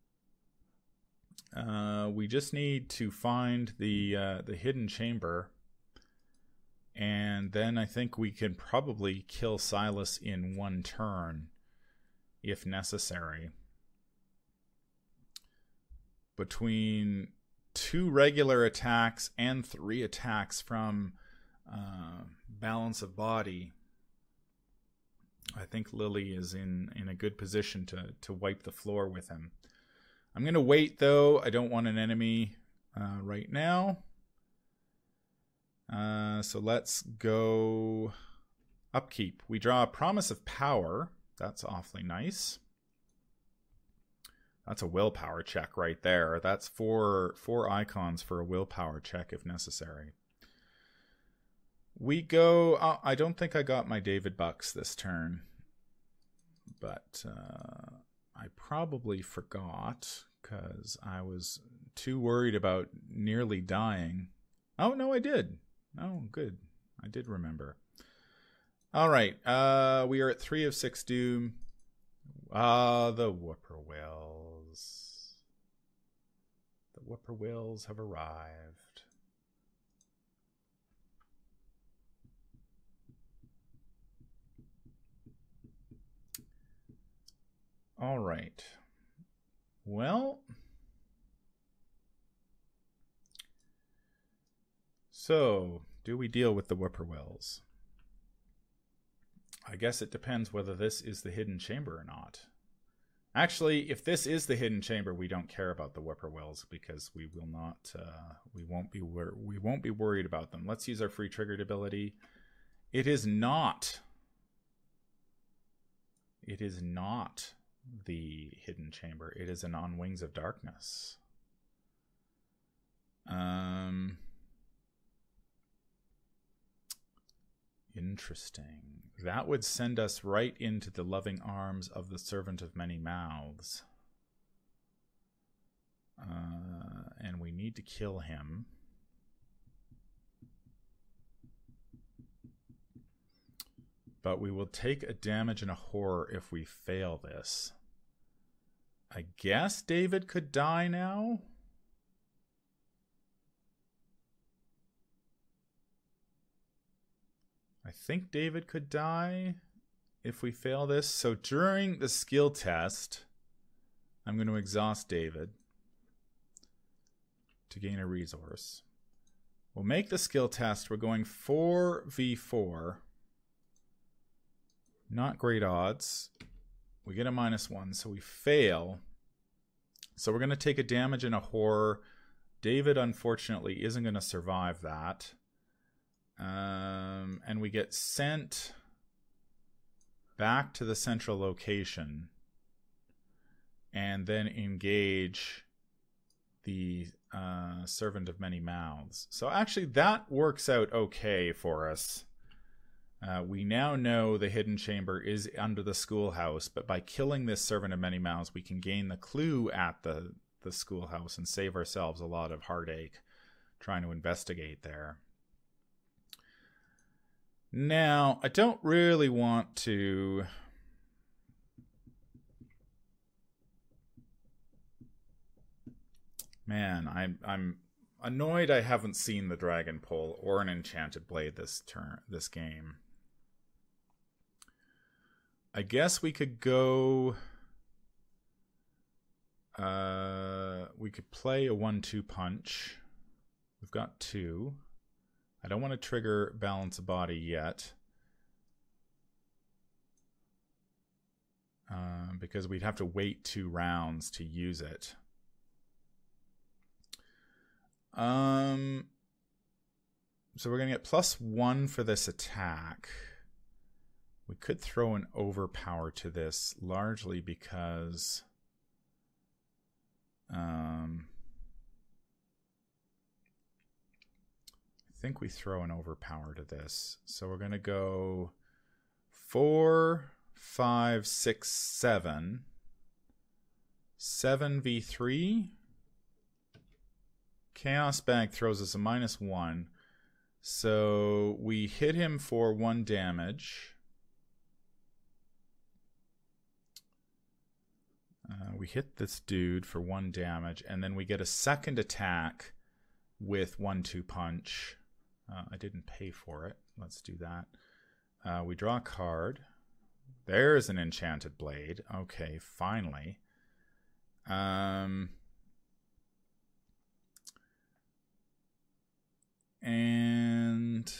We just need to find the hidden chamber, and then I think we can probably kill Silas in 1 turn, if necessary. Between 2 regular attacks and 3 attacks from Balance of Body, I think Lily is in a good position to wipe the floor with him. I'm going to wait, though. I don't want an enemy right now. So let's go Upkeep. We draw a Promise of Power. That's awfully nice. That's a willpower check right there. That's four icons for a willpower check if necessary. We go... I don't think I got my David Bucks this turn. But I probably forgot because I was too worried about nearly dying. Oh, no, I did. Oh, good. I did remember. All right. We are at 3 of 6 doom. The Whippoorwills. The Whippoorwills have arrived. All right. Well, so Do we deal with the whippoorwills? I guess it depends whether this is the hidden chamber or not. Actually, if this is the hidden chamber, we don't care about the whippoorwills because we will not. We won't be worried about them. Let's use our free triggered ability. It is not. It is not the hidden chamber. It is an On Wings of Darkness. Interesting. That would send us right into the loving arms of the Servant of Many Mouths. And we need to kill him. But we will take a damage and a horror if we fail this. I guess David could die now? I think David could die if we fail this. So during the skill test, I'm going to exhaust David to gain a resource. We'll make the skill test. We're going 4v4. Not great odds. We get a -1, so we fail. So we're going to take a damage and a horror. David, unfortunately, isn't going to survive that. And we get sent back to the central location and then engage the Servant of Many Mouths. So actually that works out okay for us. We now know the hidden chamber is under the schoolhouse, but by killing this Servant of Many Mouths, we can gain the clue at the schoolhouse and save ourselves a lot of heartache trying to investigate there. Now, I don't really want to... Man, I'm annoyed I haven't seen the Dragon Pole or an Enchanted Blade this game. I guess we could go... we could play a 1-2 punch. We've got 2. I don't want to trigger Balance of Body yet. Because we'd have to wait 2 rounds to use it. So we're going to get +1 for this attack. We could throw an overpower to this, largely because... I think we throw an overpower to this. So we're going to go 4, 5, 6, 7. 7v3. Chaos Bag throws us a -1. So we hit him for 1 damage. We hit this dude for 1 damage, and then we get a second attack with 1-2 punch. I didn't pay for it. Let's do that. We draw a card. There's an Enchanted Blade. Okay, finally. And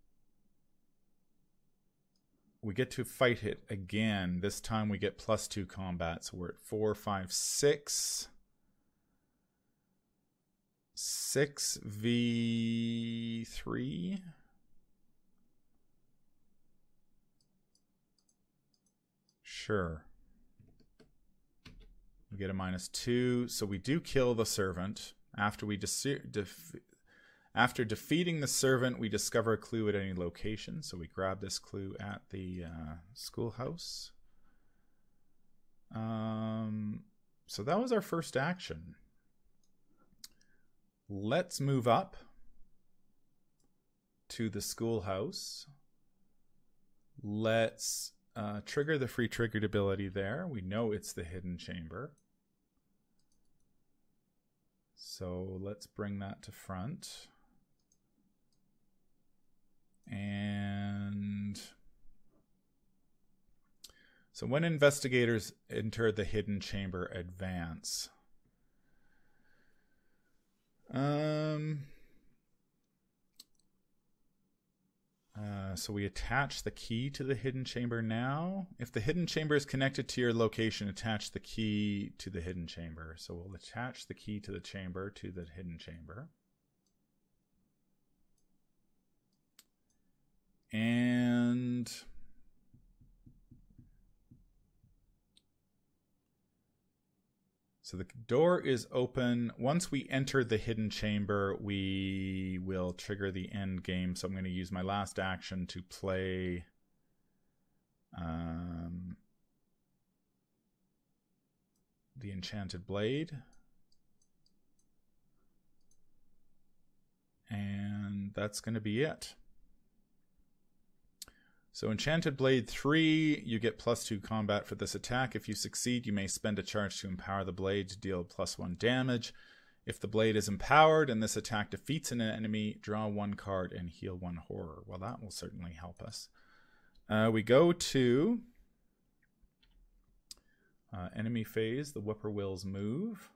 we get to fight it again. This time we get +2 combat. So we're at 4, 5, 6. 6v3. Sure. We get a -2. So we do kill the servant. After defeating the servant, we discover a clue at any location. So we grab this clue at the schoolhouse. So that was our first action. Let's move up to the schoolhouse. Let's trigger the free triggered ability there. We know it's the hidden chamber. So let's bring that to front. And so when investigators enter the hidden chamber, advance. So we attach the key to the hidden chamber now. If the hidden chamber is connected to your location, attach the key to the hidden chamber. So we'll attach the key to the chamber to the hidden chamber. And so the door is open. Once we enter the hidden chamber, we will trigger the end game. So I'm going to use my last action to play the Enchanted Blade. And that's going to be it. So Enchanted Blade 3, you get +2 combat for this attack. If you succeed, you may spend a charge to empower the blade to deal +1 damage. If the blade is empowered and this attack defeats an enemy, draw 1 card and heal 1 horror. Well, that will certainly help us. We go to enemy phase, the Whippoorwill's move.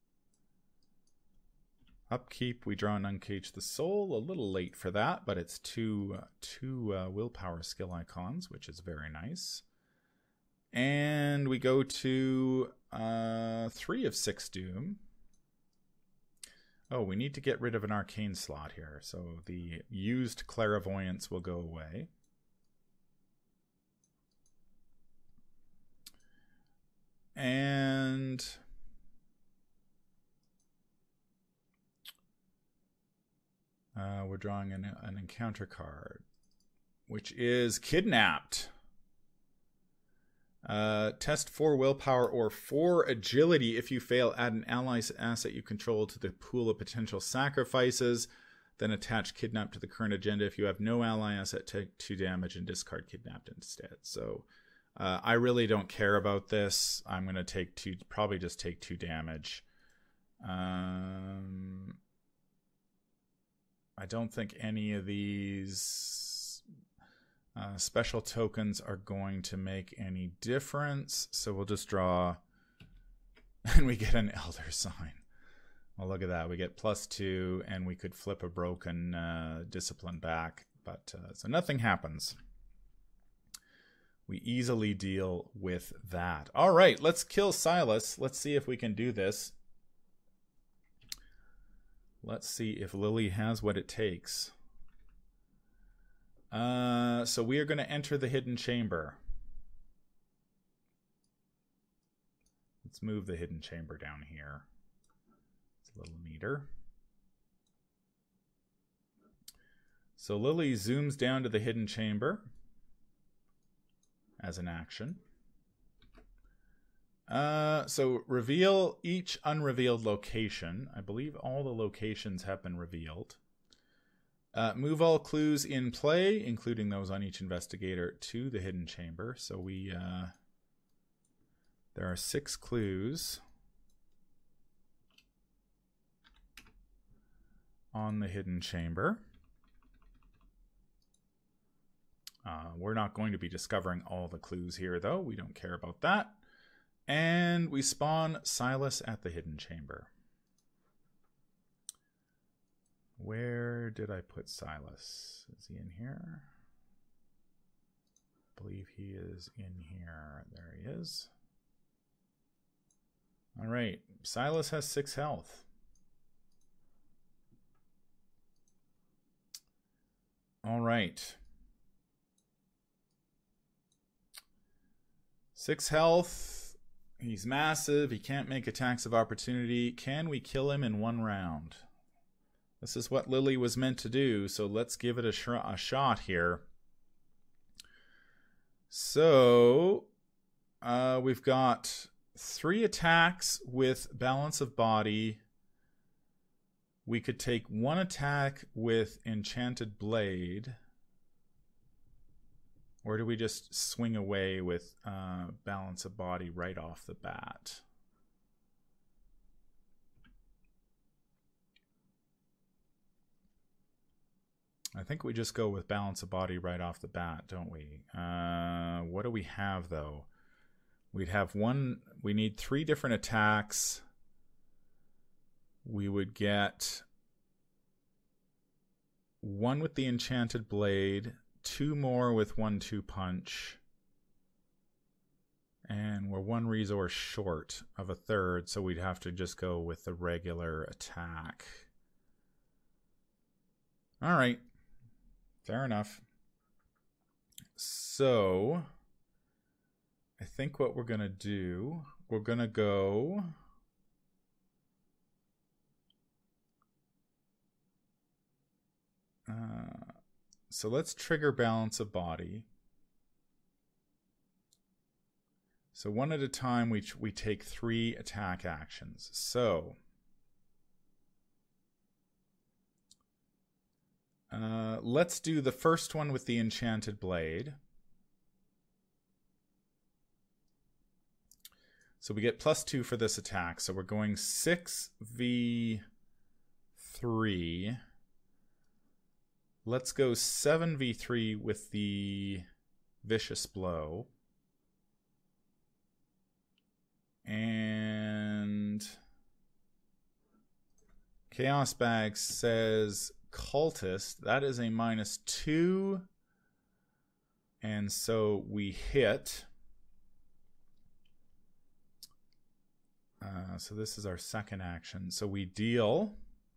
Upkeep, we draw and uncage the soul. A little late for that, but it's two willpower skill icons, which is very nice. And we go to 3 of 6 doom. Oh, we need to get rid of an arcane slot here. So the used clairvoyance will go away. And we're drawing an encounter card, which is Kidnapped. Test 4 willpower or 4 agility. If you fail, add an ally's asset you control to the pool of potential sacrifices. Then attach Kidnapped to the current agenda. If you have no ally asset, take 2 damage and discard Kidnapped instead. So I really don't care about this. I'm going to take 2, probably just take 2 damage. I don't think any of these special tokens are going to make any difference. So we'll just draw and we get an Elder Sign. Well, look at that. We get +2 and we could flip a broken discipline back. But so nothing happens. We easily deal with that. All right, let's kill Silas. Let's see if we can do this. Let's see if Lily has what it takes. So we are going to enter the hidden chamber. Let's move the hidden chamber down here. It's a little neater. So Lily zooms down to the hidden chamber as an action. So reveal each unrevealed location. I believe all the locations have been revealed. Move all clues in play, including those on each investigator, to the hidden chamber. So we there are 6 clues on the hidden chamber. We're not going to be discovering all the clues here, though. We don't care about that. And we spawn Silas at the hidden chamber. Where did I put Silas? Is he in here? I believe he is in here. There he is. All right. Silas has 6 health. All right. 6 health. He's massive. He can't make attacks of opportunity. Can we kill him in 1 round? This is what Lily was meant to do, so let's give it a shot here. So, we've got 3 attacks with balance of body. We could take 1 attack with Enchanted Blade. Or do we just swing away with balance of body right off the bat? I think we just go with balance of body right off the bat, don't we? What do we have, though? We'd have 1... We need 3 different attacks. We would get 1 with the Enchanted Blade, 2 more with 1-2 punch. And we're 1 resource short of a third, so we'd have to just go with the regular attack. All right. Fair enough. So I think what we're going to do, we're going to go... so let's trigger balance of body. So one at a time, we take 3 attack actions. So let's do the first one with the enchanted blade. So we get +2 for this attack. So we're going 6v3. Let's go 7v3 with the vicious blow. And Chaos Bag says cultist. That is a -2. And so we hit. So this is our second action. So we deal.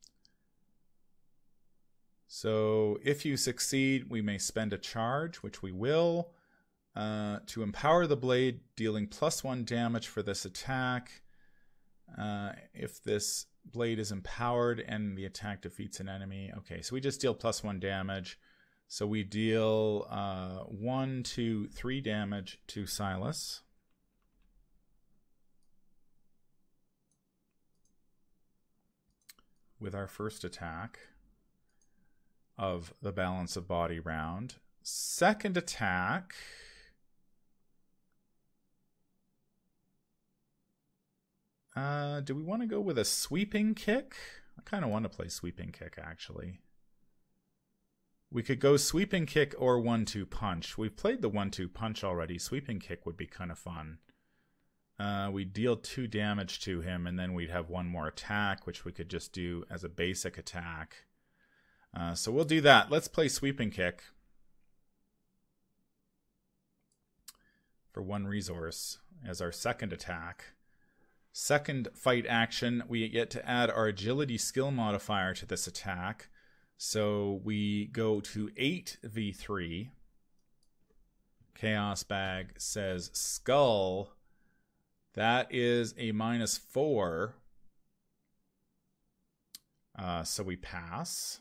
So if you succeed, we may spend a charge, which we will, to empower the blade, dealing +1 damage for this attack. If this blade is empowered and the attack defeats an enemy. Okay, so we just deal +1 damage. So we deal 1, 2, 3 damage to Silas. With our first attack of the balance of body round. Second attack. Do we want to go with a sweeping kick? I kind of want to play sweeping kick, actually. We could go sweeping kick or 1-2 punch. We've played the 1-2 punch already. Sweeping kick would be kind of fun. We deal 2 damage to him, and then we'd have 1 more attack, which we could just do as a basic attack. So we'll do that. Let's play sweeping kick for 1 resource as our second attack. Second fight action, we get to add our agility skill modifier to this attack. So we go to 8v3. Chaos Bag says skull. That is a -4. So we pass.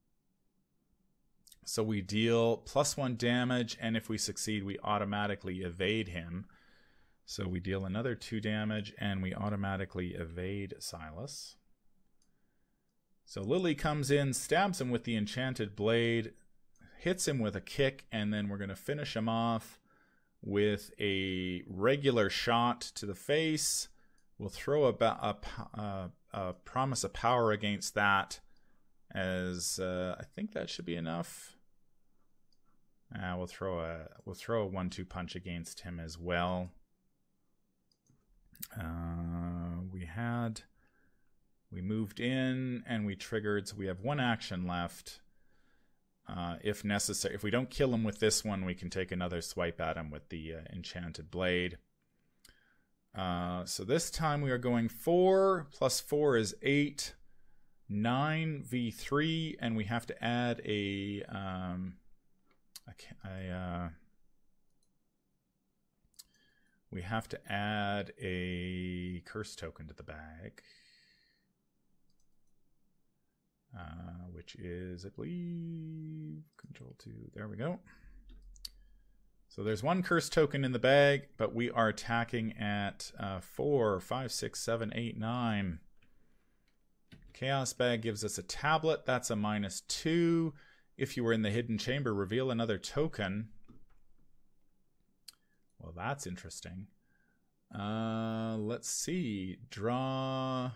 So we deal +1 damage, and if we succeed, we automatically evade him. So we deal another 2 damage, and we automatically evade Silas. So Lily comes in, stabs him with the enchanted blade, hits him with a kick, and then we're going to finish him off with a regular shot to the face. We'll throw a promise of power against that, as I think that should be enough. We'll throw a 1-2 punch against him as well. We moved in and we triggered, so we have 1 action left. If necessary, if we don't kill him with this one, we can take another swipe at him with the enchanted blade. So this time we are going 4 + 4 is 8, 9v3, and we have to add we have to add a curse token to the bag. Which is, I believe, Control-2. There we go. So there's 1 curse token in the bag, but we are attacking at 4, 5, 6, 7, 8, 9. Chaos Bag gives us a tablet. That's a -2. If you were in the hidden chamber, reveal another token. Well, that's interesting. Let's see. Draw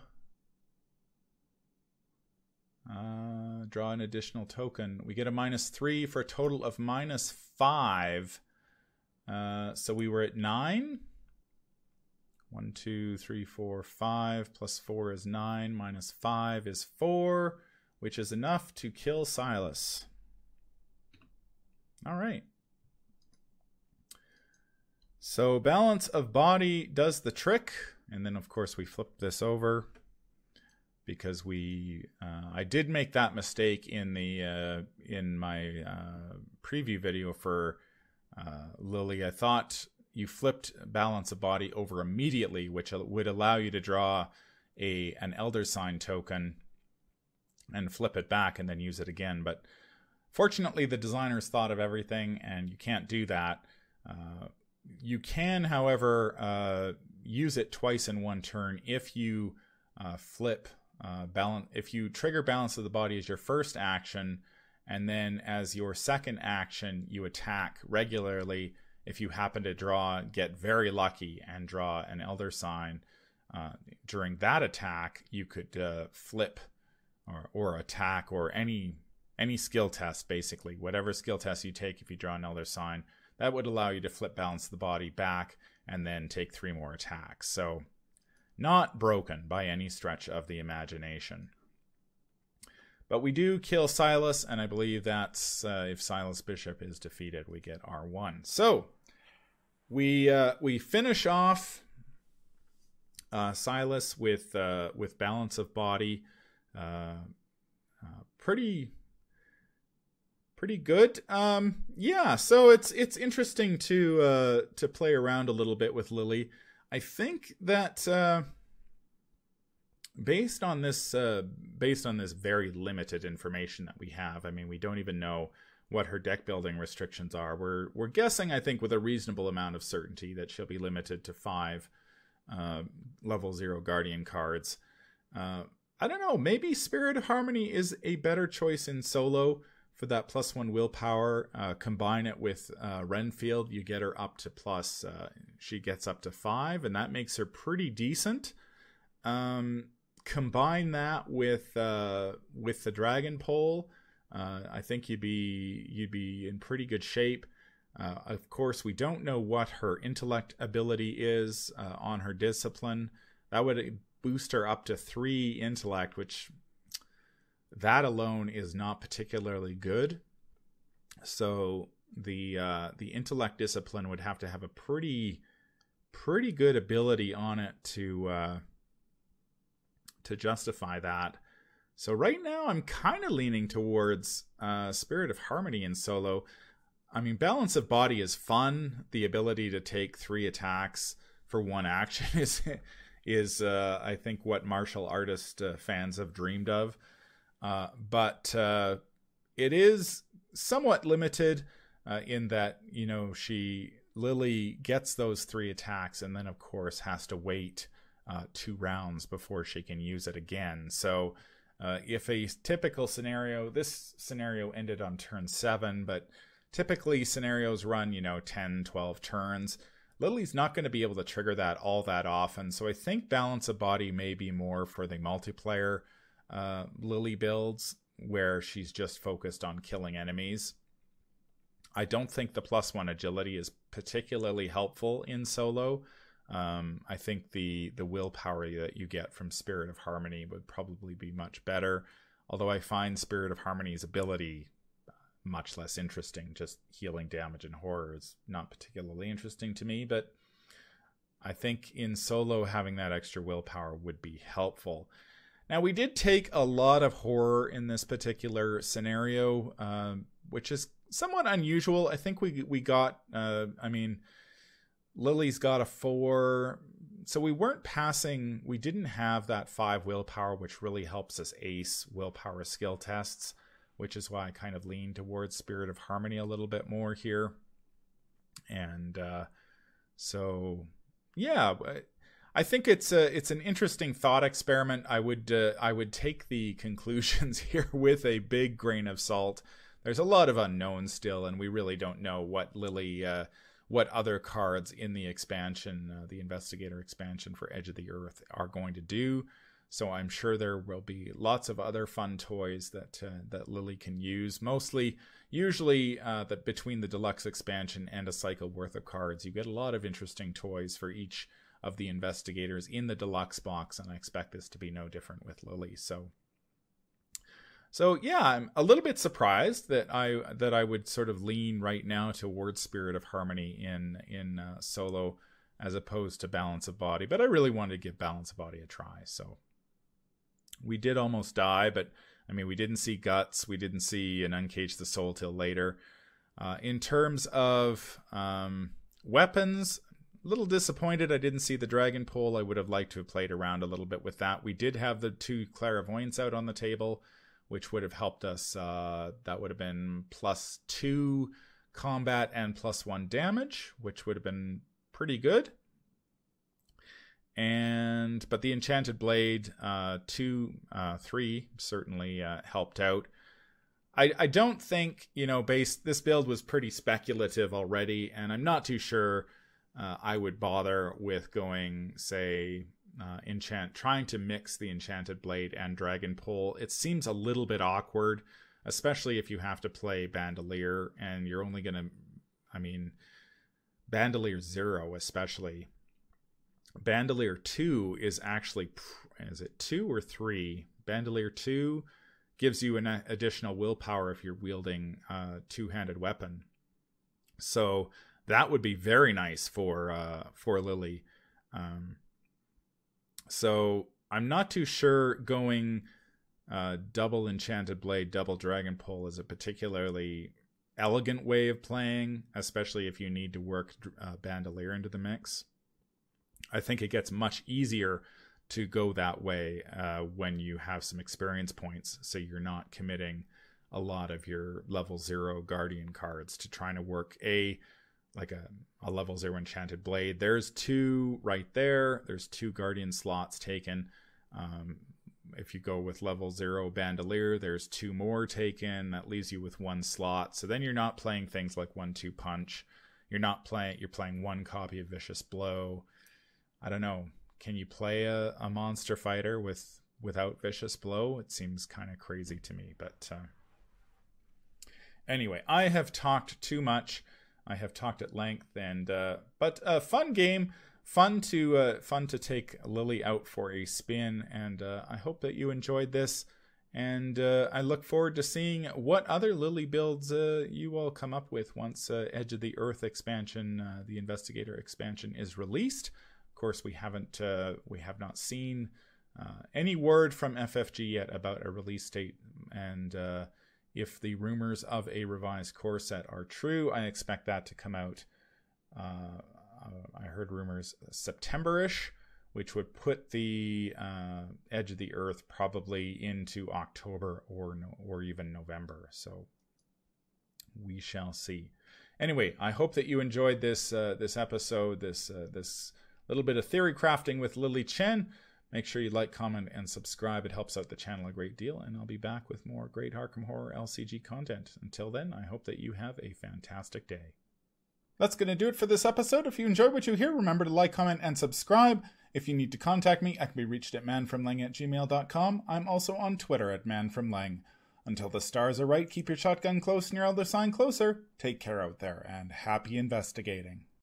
an additional token. We get a -3 for a total of -5. So we were at 9. 1, 2, 3, 4, 5 + 4 is 9. -5 is 4, which is enough to kill Silas. All right. So balance of body does the trick. And then, of course, we flip this over because I did make that mistake in my preview video for Lily. I thought you flipped balance of body over immediately, which would allow you to draw an Elder Sign token and flip it back and then use it again. But fortunately, the designers thought of everything, and you can't do that. You can, however, use it twice in one turn if you flip balance. If you trigger balance of the body as your first action, and then as your second action, you attack regularly. If you happen to get very lucky and draw an Elder Sign during that attack, you could flip or attack, or any skill test, basically. Whatever skill test you take, if you draw an Elder Sign, that would allow you to flip balance the body back and then take 3 more attacks. So not broken by any stretch of the imagination. But we do kill Silas, and I believe that's if Silas Bishop is defeated, we get R1. So we finish off Silas with balance of body. Pretty good. Yeah, so it's interesting to play around a little bit with Lily. I think that based on this very limited information that we have, I mean, we don't even know what her deck building restrictions are. We're guessing, I think, with a reasonable amount of certainty that she'll be limited to 5 level 0 Guardian cards. I don't know, maybe Spirit of Harmony is a better choice in solo for that +1 willpower. Combine it with Renfield, you get her up to she gets up to 5, and that makes her pretty decent. Combine that with the Dragon Pole, I think you'd be in pretty good shape. Of course, we don't know what her intellect ability is on her discipline. That would boost her up to 3 intellect, which that alone is not particularly good. So the intellect discipline would have to have a pretty good ability on it to justify that. So right now I'm kind of leaning towards Spirit of Harmony in solo. I mean, balance of body is fun. The ability to take 3 attacks for 1 action is I think what martial artist fans have dreamed of. But it is somewhat limited in that, you know, Lily gets those 3 attacks and then of course has to wait 2 rounds before she can use it again. So if a typical scenario, this scenario ended on turn 7, but typically scenarios run, 10, 12 turns. Lily's not going to be able to trigger that all that often. So I think balance of body may be more for the multiplayer Lily builds where she's just focused on killing enemies. I don't think the +1 agility is particularly helpful in solo. I think the willpower that you get from Spirit of Harmony would probably be much better. Although I find Spirit of Harmony's ability much less interesting. Just healing damage and horror is not particularly interesting to me, but I think in solo having that extra willpower would be helpful. Now, we did take a lot of horror in this particular scenario, which is somewhat unusual. I think we got, Lily's got a 4, so we didn't have that 5 willpower, which really helps us ace willpower skill tests, which is why I kind of lean towards Spirit of Harmony a little bit more here. And so, yeah, I think it's an interesting thought experiment. I would take the conclusions here with a big grain of salt. There's a lot of unknowns still, and we really don't know what Lily, what other cards in the expansion, the Investigator expansion for Edge of the Earth, are going to do. So I'm sure there will be lots of other fun toys that Lily can use. Usually that between the deluxe expansion and a cycle worth of cards, you get a lot of interesting toys for each of the investigators in the deluxe box, and I expect this to be no different with Lily. So So yeah, I'm a little bit surprised that I would sort of lean right now towards Spirit of Harmony in solo as opposed to Balance of Body, but I really wanted to give Balance of Body a try. So we did almost die, but I mean, we didn't see Guts, we didn't see an Uncage the Soul till later. In terms of weapons, a little disappointed I didn't see the Dragon Pole. I would have liked to have played around a little bit with that. We did have the 2 Clairvoyants out on the table, which would have helped us. That would have been +2 combat and +1 damage, which would have been pretty good. But the Enchanted Blade 3 certainly helped out. I don't think, this build was pretty speculative already, and I'm not too sure I would bother with going, say, trying to mix the Enchanted Blade and Dragon Pole. It seems a little bit awkward, especially if you have to play Bandolier, and you're only going to, Bandolier 0 especially. Bandolier 2 is actually, is it 2 or 3? Bandolier 2 gives you an additional willpower if you're wielding a 2-handed weapon. So that would be very nice for Lily. So I'm not too sure going double Enchanted Blade, double Dragon Pole is a particularly elegant way of playing, especially if you need to work Bandolier into the mix. I think it gets much easier to go that way when you have some experience points, so you're not committing a lot of your level 0 Guardian cards to trying to work a level 0 Enchanted Blade. There's 2 right there. There's 2 Guardian slots taken. If you go with level 0 Bandolier, there's 2 more taken. That leaves you with 1 slot. So then you're not playing things like 1-2 Punch. You're playing 1 copy of Vicious Blow. I don't know. Can you play a monster fighter without Vicious Blow? It seems kind of crazy to me. But anyway, I have talked too much. I have talked at length, but a fun game, fun to take Lily out for a spin, and I hope that you enjoyed this. And I look forward to seeing what other Lily builds you all come up with once Edge of the Earth expansion, the Investigator expansion, is released. Of course, we have not seen any word from FFG yet about a release date, and if the rumors of a revised core set are true, I expect that to come out. I heard rumors September-ish, which would put the Edge of the Earth probably into October or even November. So we shall see. Anyway, I hope that you enjoyed this episode, this little bit of theory crafting with Lily Chen. Make sure you like, comment, and subscribe. It helps out the channel a great deal, and I'll be back with more great Arkham Horror LCG content. Until then, I hope that you have a fantastic day. That's going to do it for this episode. If you enjoyed what you hear, remember to like, comment, and subscribe. If you need to contact me, I can be reached at manfromlang@gmail.com. I'm also on Twitter at manfromlang. Until the stars are right, keep your shotgun close and your elder sign closer. Take care out there, and happy investigating.